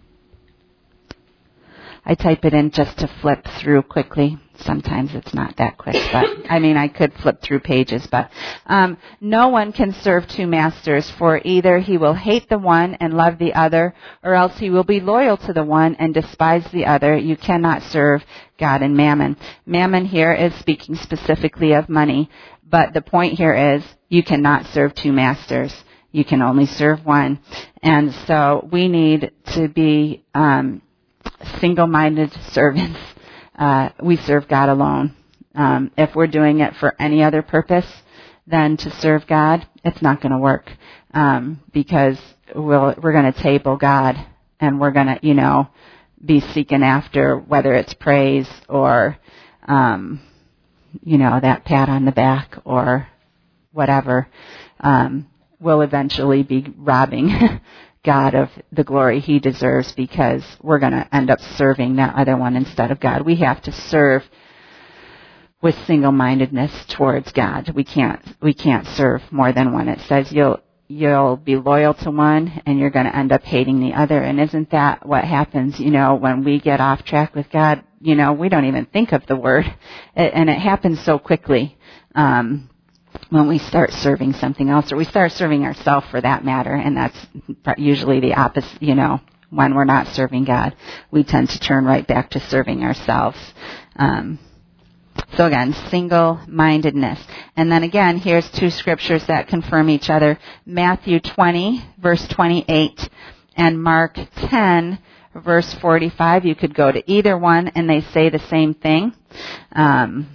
I type it in just to flip through quickly. Sometimes it's not that quick, but I mean, I could flip through pages, but um, no one can serve two masters, for either he will hate the one and love the other, or else he will be loyal to the one and despise the other. You cannot serve God and mammon. Mammon here is speaking specifically of money, but the point here is you cannot serve two masters. You can only serve one. And so we need to be um, single-minded servants. Uh, we serve God alone. Um, if we're doing it for any other purpose than to serve God, it's not going to work, um, because we'll, we're going to table God, and we're going to, you know, be seeking after whether it's praise or, um, you know, that pat on the back or whatever. Um, we'll eventually be robbing God of the glory he deserves, because we're going to end up serving that other one instead of God. We have to serve with single-mindedness towards God. We can't we can't serve more than one. It says you'll you'll be loyal to one and you're going to end up hating the other. And isn't that what happens, you know, when we get off track with God? You know, we don't even think of the word, it, and it happens so quickly um, when we start serving something else, or we start serving ourselves for that matter, and that's usually the opposite, you know. When we're not serving God, we tend to turn right back to serving ourselves. Um, So again, single-mindedness. And then again, here's two scriptures that confirm each other. Matthew twenty, verse twenty-eight, and Mark ten, verse forty-five. You could go to either one, and they say the same thing. Um,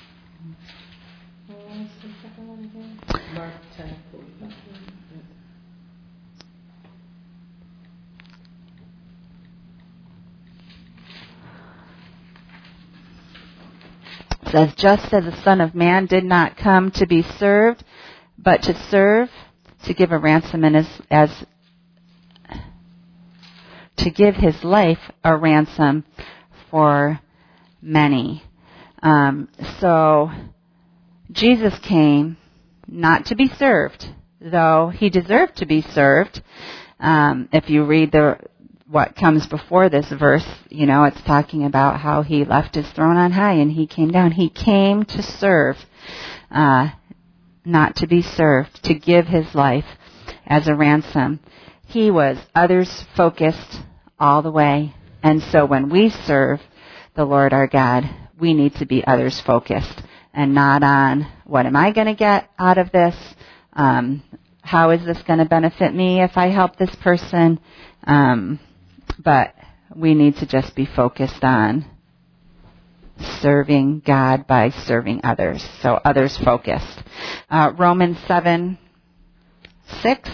Mark ten, forty-five. says, just as the Son of Man did not come to be served, but to serve, to give a ransom, and as, as to give his life a ransom for many. Um, so Jesus came not to be served, though he deserved to be served. Um, if you read the what comes before this verse, you know, it's talking about how he left his throne on high and he came down. He came to serve, uh, not to be served, to give his life as a ransom. He was others-focused all the way. And so when we serve the Lord our God, we need to be others-focused and not on, what am I going to get out of this? Um, how is this going to benefit me if I help this person? Um, but we need to just be focused on serving God by serving others. So others focused. Uh, Romans seven, six.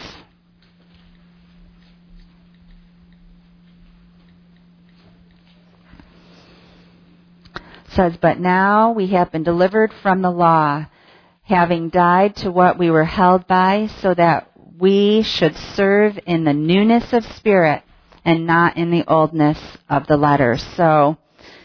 Says, but now we have been delivered from the law, having died to what we were held by, so that we should serve in the newness of spirit and not in the oldness of the letter. So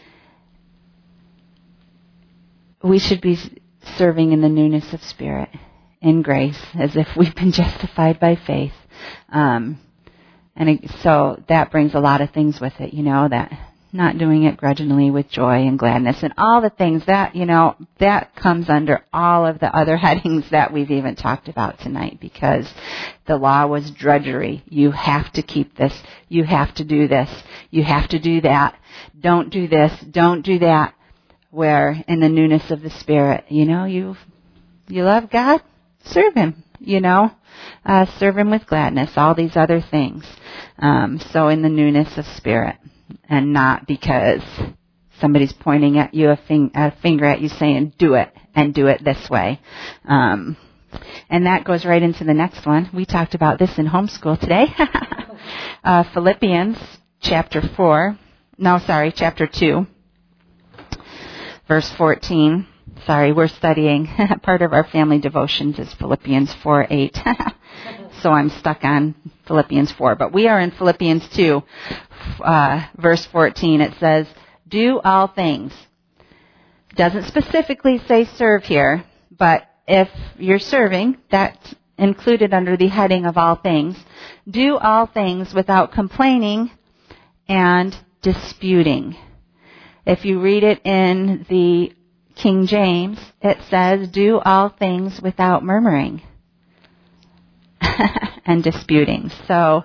we should be serving in the newness of spirit, in grace, as if we've been justified by faith. Um, and it, so that brings a lot of things with it, you know, that not doing it grudgingly with joy and gladness and all the things that, you know, that comes under all of the other headings that we've even talked about tonight, because the law was drudgery. You have to keep this. You have to do this. You have to do that. Don't do this. Don't do that. Where in the newness of the Spirit, you know, you you love God, serve Him, you know, uh, serve Him with gladness, all these other things. Um, so in the newness of Spirit. And not because somebody's pointing at you, a, fing- a finger at you saying, do it, and do it this way. Um, and that goes right into the next one. We talked about this in homeschool today. uh, Philippians chapter four. No, sorry, chapter two. Verse fourteen. Sorry, we're studying. Part of our family devotions is Philippians four eight. So I'm stuck on Philippians four. But we are in Philippians two. Uh, verse fourteen, it says, do all things. Doesn't specifically say serve here, but if you're serving, that's included under the heading of all things. Do all things without complaining and disputing. If you read it in the King James, it says, do all things without murmuring and disputing. So,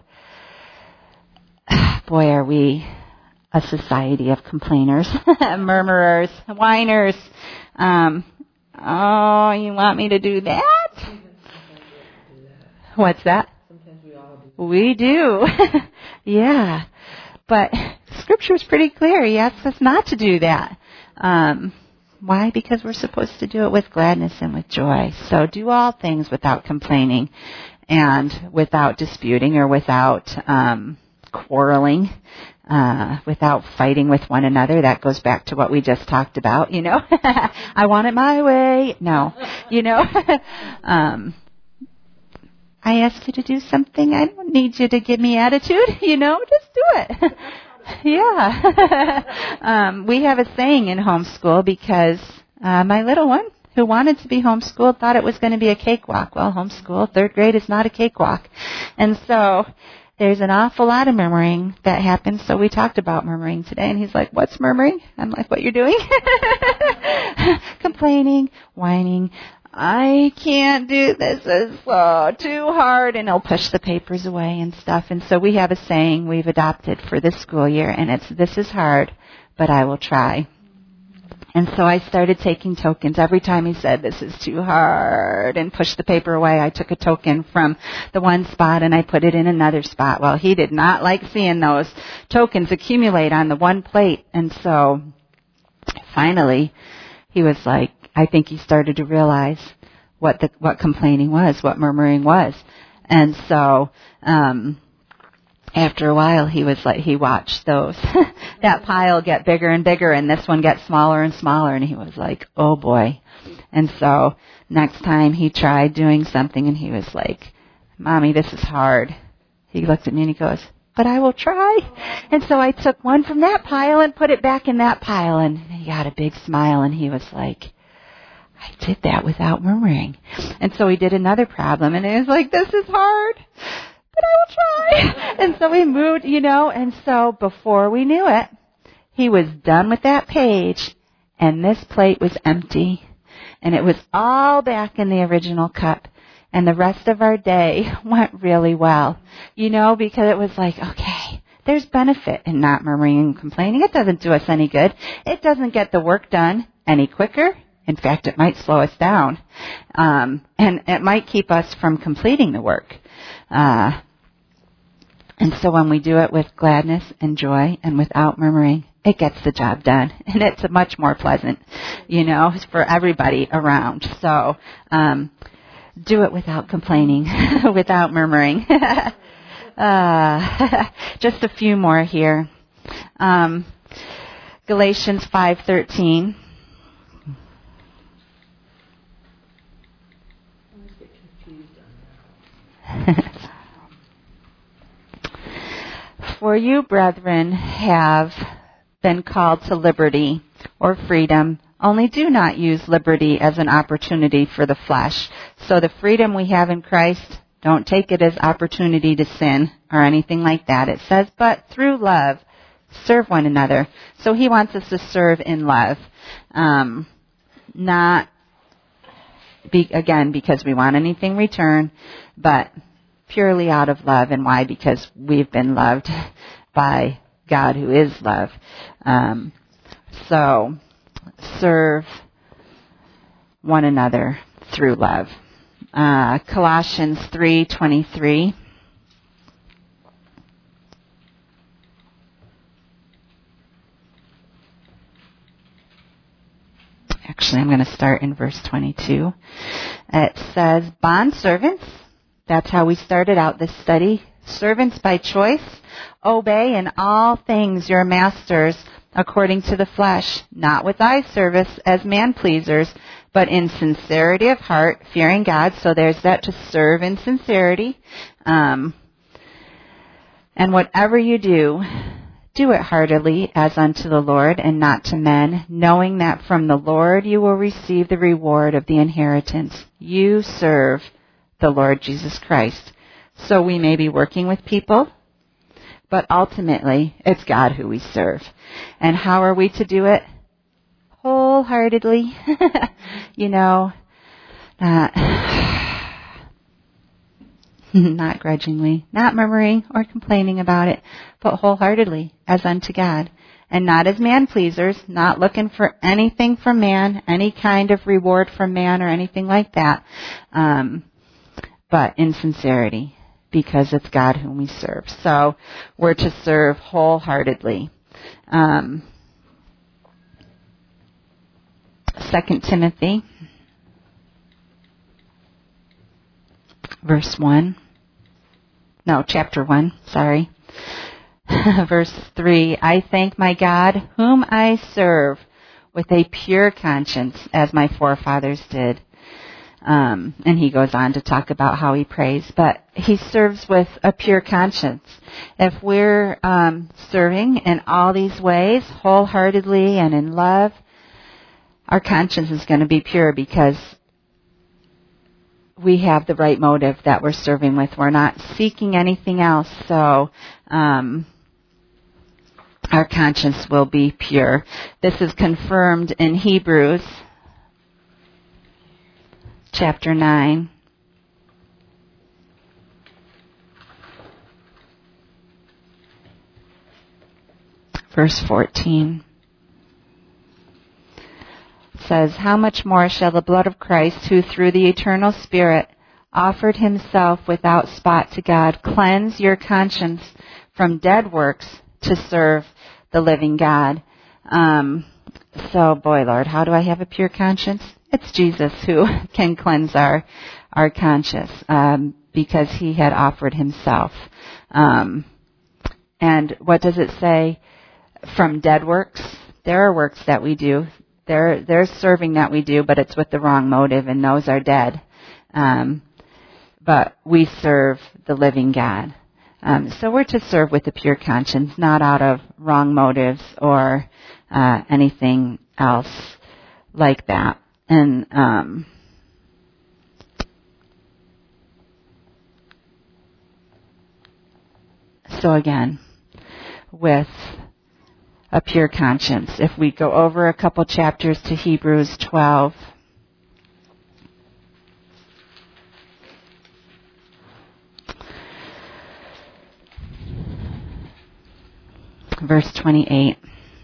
boy, are we a society of complainers, murmurers, whiners. Um, oh, you want me to do that? What's that? Sometimes we all do. We do. Yeah. But Scripture's pretty clear. He asks us not to do that. Um, why? Because we're supposed to do it with gladness and with joy. So do all things without complaining and without disputing or without um, quarreling, uh, without fighting with one another. That goes back to what we just talked about, you know. I want it my way. No, you know. um, I ask you to do something, I don't need you to give me attitude, you know, just do it. Yeah. um, we have a saying in homeschool because uh, my little one, who wanted to be homeschooled, thought it was going to be a cakewalk. Well, homeschool, third grade is not a cakewalk. And so there's an awful lot of murmuring that happens. So we talked about murmuring today, and he's like, what's murmuring? I'm like, what you're doing? Complaining, whining. I can't do this. It's so too hard. And he'll push the papers away and stuff. And so we have a saying we've adopted for this school year, and it's, this is hard, but I will try. And so I started taking tokens. Every time he said, this is too hard, and pushed the paper away, I took a token from the one spot and I put it in another spot. Well, he did not like seeing those tokens accumulate on the one plate. And so finally, he was like, I think he started to realize what the, what complaining was, what murmuring was. And so, um, after a while, he was like, he watched those, that pile get bigger and bigger, and this one get smaller and smaller, and he was like, oh boy. And so, next time he tried doing something, and he was like, Mommy, this is hard. He looked at me and he goes, but I will try. And so I took one from that pile and put it back in that pile, and he got a big smile, and he was like, I did that without murmuring. And so he did another problem, and he was like, this is hard, but I will try. And so we moved, you know, and so before we knew it, he was done with that page, and this plate was empty, and it was all back in the original cup. And the rest of our day went really well, you know, because it was like, okay, there's benefit in not murmuring and complaining. It doesn't do us any good. It doesn't get the work done any quicker. In fact, it might slow us down, um, and it might keep us from completing the work. Uh, and so when we do it with gladness and joy and without murmuring, it gets the job done, and it's much more pleasant, you know, for everybody around. So um, do it without complaining, without murmuring. uh, just a few more here. Um, Galatians five thirteen. For you, brethren, have been called to liberty or freedom. Only do not use liberty as an opportunity for the flesh. So the freedom we have in Christ, don't take it as opportunity to sin or anything like that. It says, but through love, serve one another. So he wants us to serve in love. Um, not, be, again, because we want anything return, but purely out of love. And why? Because we've been loved by God, who is love. Um, so serve one another through love. Uh, Colossians three twenty-three. Actually, I'm going to start in verse twenty-two. It says, bondservants, that's how we started out this study. Servants by choice, obey in all things your masters according to the flesh, not with eye service as man-pleasers, but in sincerity of heart, fearing God. So there's that, to serve in sincerity. Um, and whatever you do, do it heartily as unto the Lord and not to men, knowing that from the Lord you will receive the reward of the inheritance. You serve the Lord Jesus Christ. So we may be working with people, but ultimately it's God who we serve. And how are we to do it? Wholeheartedly. You know, not, not grudgingly, not murmuring or complaining about it, but wholeheartedly as unto God. And not as man-pleasers, not looking for anything from man, any kind of reward from man or anything like that, um, but in sincerity, because it's God whom we serve. So we're to serve wholeheartedly. Um, Second Timothy, verse one. No, chapter one, sorry. Verse three, I thank my God, whom I serve with a pure conscience, as my forefathers did. Um, and he goes on to talk about how he prays. But he serves with a pure conscience. If we're um, serving in all these ways, wholeheartedly and in love, our conscience is going to be pure because we have the right motive that we're serving with. We're not seeking anything else. So um, our conscience will be pure. This is confirmed in Hebrews chapter nine. Verse fourteen. Says, how much more shall the blood of Christ, who through the eternal Spirit offered himself without spot to God, cleanse your conscience from dead works to serve the living God. Um, so, boy, Lord, how do I have a pure conscience? It's Jesus who can cleanse our our conscience um, because he had offered himself. Um, and what does it say? From dead works? There are works that we do. There, there's serving that we do, but it's with the wrong motive, and those are dead. Um, but we serve the living God. Um, so we're to serve with a pure conscience, not out of wrong motives or uh, anything else like that. And um, so again, with a pure conscience. If we go over a couple chapters to Hebrews twelve, verse twenty-eight.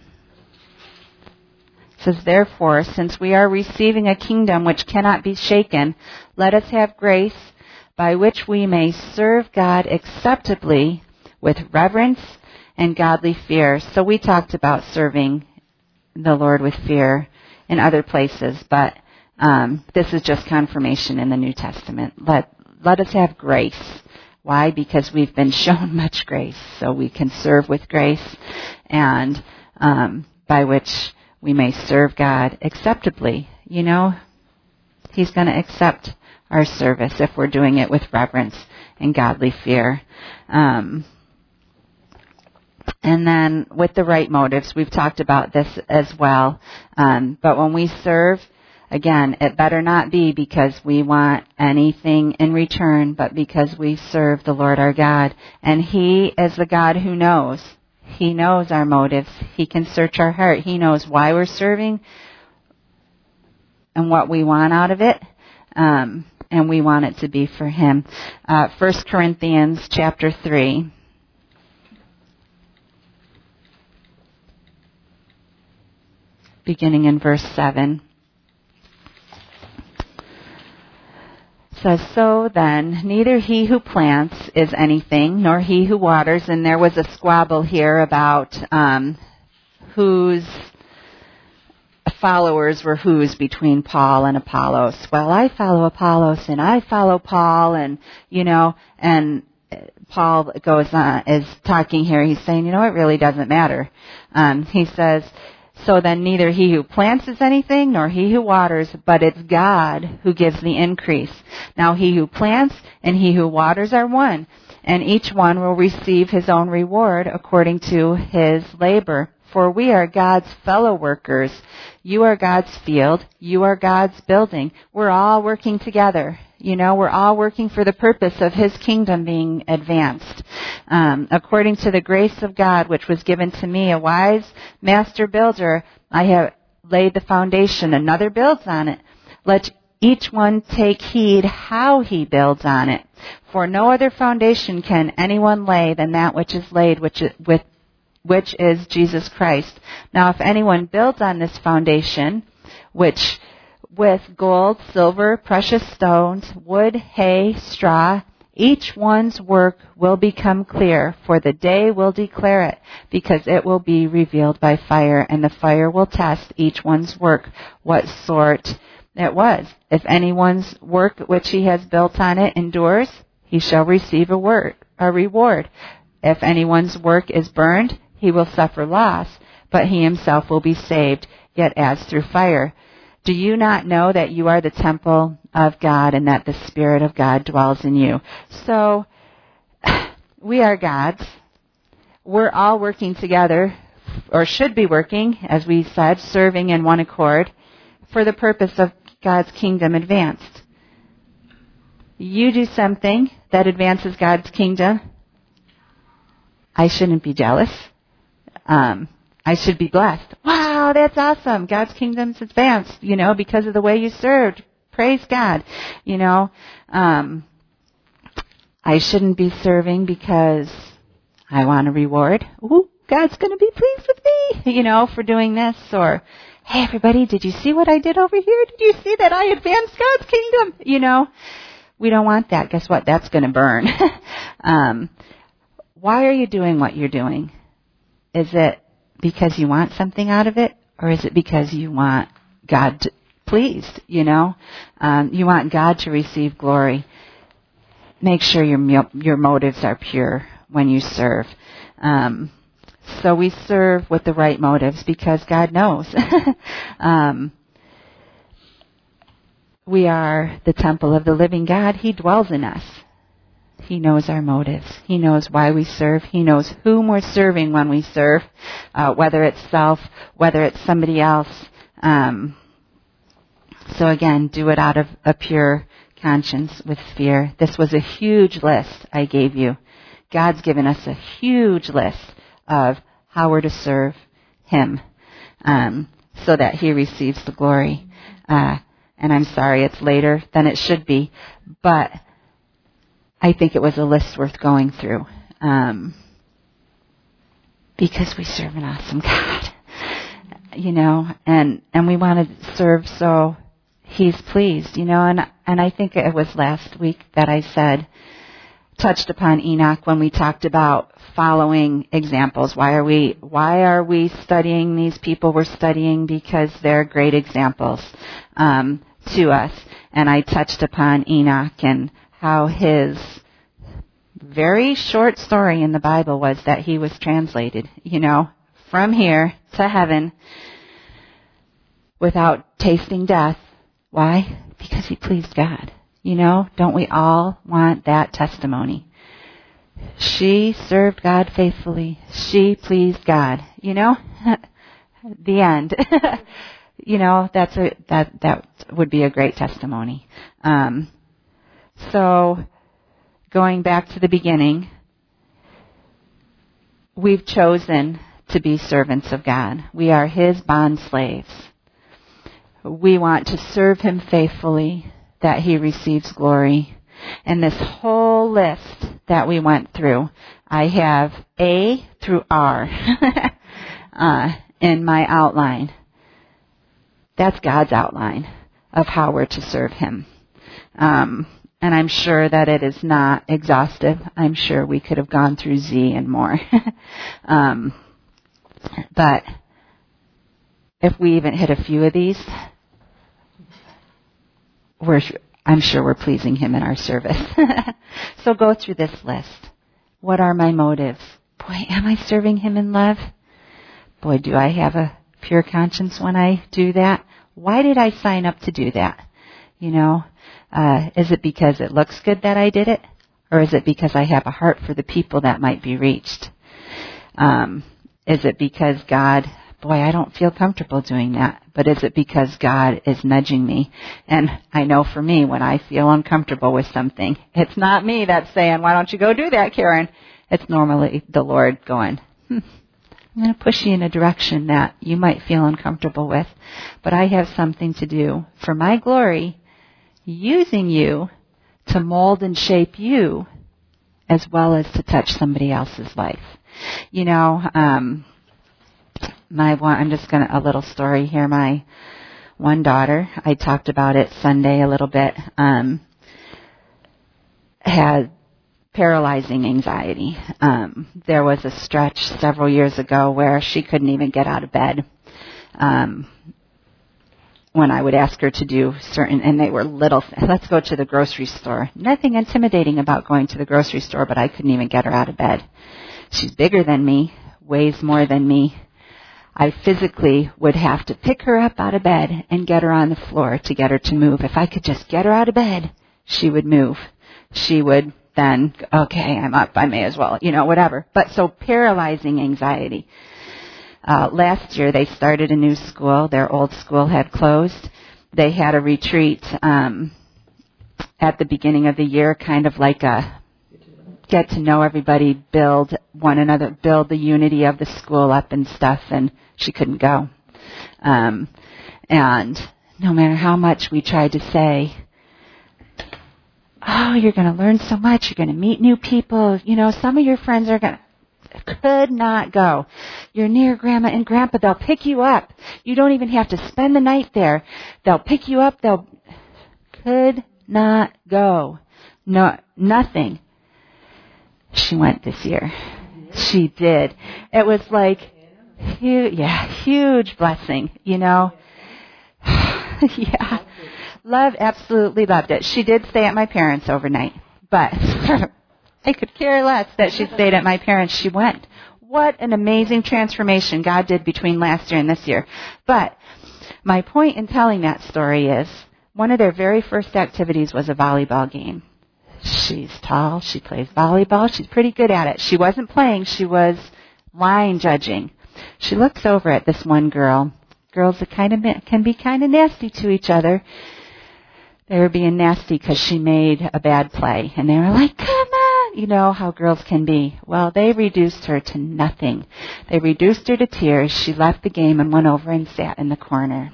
It says, therefore, since we are receiving a kingdom which cannot be shaken, let us have grace by which we may serve God acceptably with reverence and godly fear. So we talked about serving the Lord with fear in other places, but um, this is just confirmation in the New Testament. Let let us have grace. Why? Because we've been shown much grace, so we can serve with grace, and um, by which we may serve God acceptably. You know, He's going to accept our service if we're doing it with reverence and godly fear. Um, And then with the right motives, we've talked about this as well. Um, but when we serve, again, it better not be because we want anything in return, but because we serve the Lord our God. And He is the God who knows. He knows our motives. He can search our heart. He knows why we're serving and what we want out of it. Um, and we want it to be for Him. Uh, First Corinthians chapter three. Beginning in verse seven. Says, so then, neither he who plants is anything, nor he who waters. And there was a squabble here about um, whose followers were whose between Paul and Apollos. Well, I follow Apollos, and I follow Paul, and, you know, and Paul goes on, is talking here. He's saying, you know, it really doesn't matter. Um, he says, so then neither he who plants is anything, nor he who waters, but it's God who gives the increase. Now he who plants and he who waters are one, and each one will receive his own reward according to his labor. For we are God's fellow workers. You are God's field. You are God's building. We're all working together. You know, we're all working for the purpose of His kingdom being advanced. Um, according to the grace of God, which was given to me, a wise master builder, I have laid the foundation. Another builds on it. Let each one take heed how he builds on it. For no other foundation can anyone lay than that which is laid, which is, with, which is Jesus Christ. Now, if anyone builds on this foundation, which with gold, silver, precious stones, wood, hay, straw, each one's work will become clear, for the day will declare it, because it will be revealed by fire, and the fire will test each one's work, what sort it was. If anyone's work which he has built on it endures, he shall receive a word, a reward. If anyone's work is burned, he will suffer loss, but he himself will be saved, yet as through fire. Do you not know that you are the temple of God and that the Spirit of God dwells in you? So, we are God's. We're all working together, or should be working, as we said, serving in one accord for the purpose of God's kingdom advanced. You do something that advances God's kingdom, I shouldn't be jealous. Um, I should be blessed. Wow, that's awesome. God's kingdom's advanced, you know, because of the way you served. Praise God. You know, um, I shouldn't be serving because I want a reward. Ooh, God's going to be pleased with me, you know, for doing this. Or, hey, everybody, did you see what I did over here? Did you see that I advanced God's kingdom? You know, we don't want that. Guess what? That's going to burn. um, why are you doing what you're doing? Is it because you want something out of it, or is it because you want God to, pleased, you know? Um, you want God to receive glory. Make sure your your motives are pure when you serve. Um, so we serve with the right motives because God knows. um, we are the temple of the living God. He dwells in us. He knows our motives. He knows why we serve. He knows whom we're serving when we serve, uh, whether it's self, whether it's somebody else. Um, so again, do it out of a pure conscience with fear. This was a huge list I gave you. God's given us a huge list of how we're to serve Him, um, so that He receives the glory. Uh, and I'm sorry it's later than it should be, but I think it was a list worth going through, um, because we serve an awesome God, you know, and, and we want to serve so He's pleased, you know, and, and I think it was last week that I said, touched upon Enoch when we talked about following examples. Why are we, why are we studying these people we're studying? Because they're great examples, um, to us. And I touched upon Enoch and how his very short story in the Bible was that he was translated, you know, from here to heaven without tasting death. Why? Because he pleased God. You know, don't we all want that testimony? She served God faithfully. She pleased God. You know, the end. You know, that's a that that would be a great testimony. Um, so, going back to the beginning, we've chosen to be servants of God. We are His bond slaves. We want to serve Him faithfully, that He receives glory. And this whole list that we went through, I have A through R uh, in my outline. That's God's outline of how we're to serve Him. Um, and I'm sure that it is not exhaustive. I'm sure we could have gone through Z and more. um, but if we even hit a few of these, we're, I'm sure we're pleasing Him in our service. So go through this list. What are my motives? Boy, am I serving Him in love? Boy, do I have a pure conscience when I do that? Why did I sign up to do that? You know, uh, is it because it looks good that I did it? Or is it because I have a heart for the people that might be reached? Um, is it because God, boy, I don't feel comfortable doing that. But is it because God is nudging me? And I know for me, when I feel uncomfortable with something, it's not me that's saying, why don't you go do that, Karen? It's normally the Lord going, hmm, I'm going to push you in a direction that you might feel uncomfortable with. But I have something to do for my glory, using you to mold and shape you as well as to touch somebody else's life. You know, um, my one, I'm just going to, a little story here. My one daughter, I talked about it Sunday a little bit, um, had paralyzing anxiety. Um, there was a stretch several years ago where she couldn't even get out of bed. Um, when I would ask her to do certain, and they were little, let's go to the grocery store. Nothing intimidating about going to the grocery store, but I couldn't even get her out of bed. She's bigger than me, weighs more than me. I physically would have to pick her up out of bed and get her on the floor to get her to move. If I could just get her out of bed, she would move. She would then, okay, I'm up, I may as well, you know, whatever. But so paralyzing anxiety. Uh, last year they started a new school. Their old school had closed. They had a retreat um, at the beginning of the year, kind of like a get to know everybody, build one another, build the unity of the school up and stuff, and she couldn't go. Um, and no matter how much we tried to say, oh, you're going to learn so much, you're going to meet new people, you know, some of your friends are going to, could not go. You're near Grandma and Grandpa, they'll pick you up. You don't even have to spend the night there. They'll pick you up, they'll, could not go. No, nothing. She went this year. She did. It was like, huge, yeah, huge blessing, you know. Yeah. Love, absolutely loved it. She did stay at my parents' overnight, but I could care less that she stayed at my parents. She went. What an amazing transformation God did between last year and this year. But my point in telling that story is one of their very first activities was a volleyball game. She's tall. She plays volleyball. She's pretty good at it. She wasn't playing. She was line judging. She looks over at this one girl. Girls that kind of can be kind of nasty to each other. They were being nasty because she made a bad play. And they were like, come on. You know how girls can be. Well, they reduced her to nothing. They reduced her to tears. She left the game and went over and sat in the corner.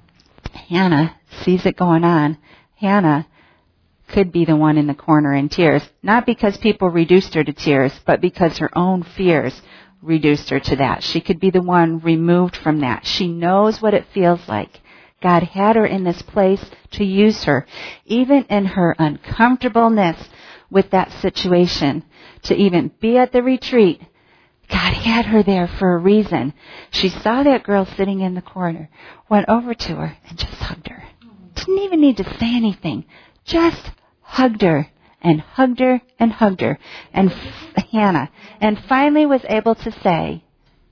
Hannah sees it going on. Hannah could be the one in the corner in tears, not because people reduced her to tears, but because her own fears reduced her to that. She could be the one removed from that. She knows what it feels like. God had her in this place to use her, even in her uncomfortableness with that situation, to even be at the retreat. God had her there for a reason. She saw that girl sitting in the corner, went over to her and just hugged her. Didn't even need to say anything. Just hugged her and hugged her and hugged her. And f- Hannah. And finally was able to say,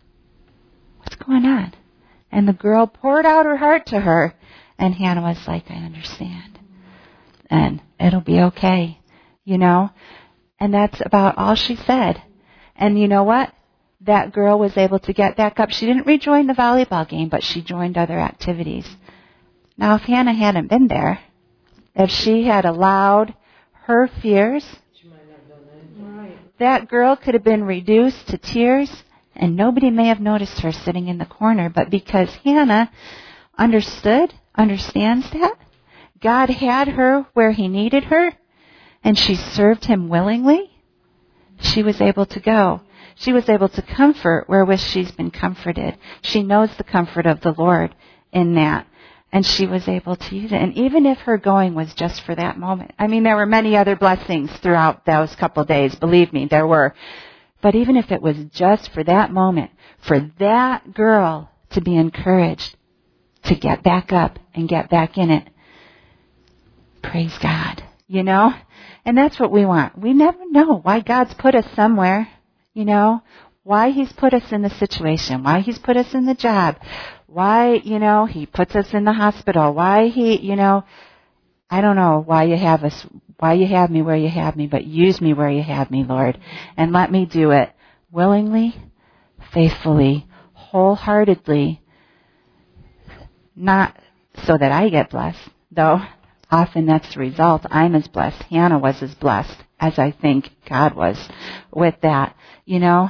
what's going on? And the girl poured out her heart to her. And Hannah was like, I understand. And it'll be okay. You know? And that's about all she said. And you know what? That girl was able to get back up. She didn't rejoin the volleyball game, but she joined other activities. Now, if Hannah hadn't been there, if she had allowed her fears, She might not have done that. Right. that girl could have been reduced to tears, and nobody may have noticed her sitting in the corner. But because Hannah understood, understands that, God had her where He needed her, and she served Him willingly, she was able to go. She was able to comfort wherewith she's been comforted. She knows the comfort of the Lord in that. And she was able to use it. And even if her going was just for that moment. I mean, there were many other blessings throughout those couple days. Believe me, there were. But even if it was just for that moment, for that girl to be encouraged to get back up and get back in it, praise God. You know? And that's what we want. We never know why God's put us somewhere. You know? Why He's put us in the situation. Why He's put us in the job. Why, you know, He puts us in the hospital. Why He, you know, I don't know why you have us, why you have me where you have me, but use me where you have me, Lord. And let me do it willingly, faithfully, wholeheartedly, not so that I get blessed, though often that's the result. I'm as blessed. Hannah was as blessed as I think God was with that, you know.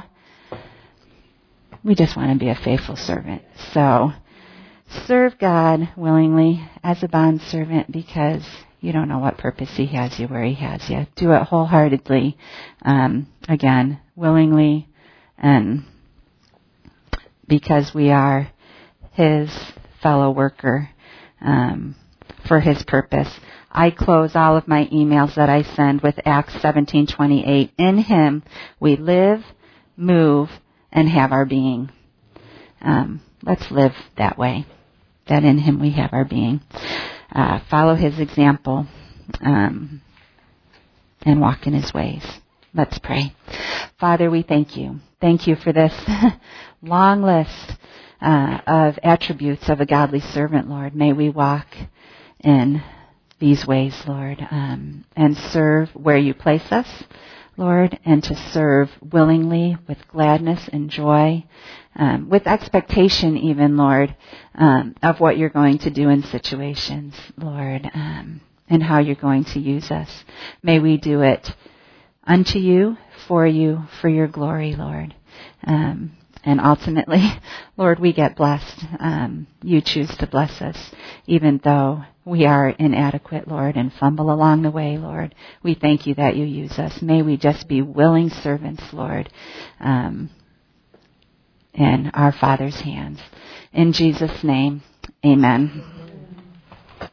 We just want to be a faithful servant. So serve God willingly as a bondservant because you don't know what purpose He has you where He has you. Do it wholeheartedly, um, again, willingly, and because we are His fellow worker um, for His purpose. I close all of my emails that I send with Acts seventeen twenty-eight. In Him we live, move, and have our being. Um, let's live that way, that in Him we have our being. Uh, follow His example um, and walk in His ways. Let's pray. Father, we thank You. Thank You for this long list uh, of attributes of a godly servant, Lord. May we walk in these ways, Lord, um, and serve where you place us, Lord, and to serve willingly with gladness and joy, um, with expectation even, Lord, um, of what you're going to do in situations, Lord, um, and how you're going to use us. May we do it unto you, for you, for your glory, Lord. Um, and ultimately, Lord, we get blessed. Um, you choose to bless us, even though we are inadequate, Lord, and fumble along the way, Lord. We thank you that you use us. May we just be willing servants, Lord, um, in our Father's hands. In Jesus' name, amen.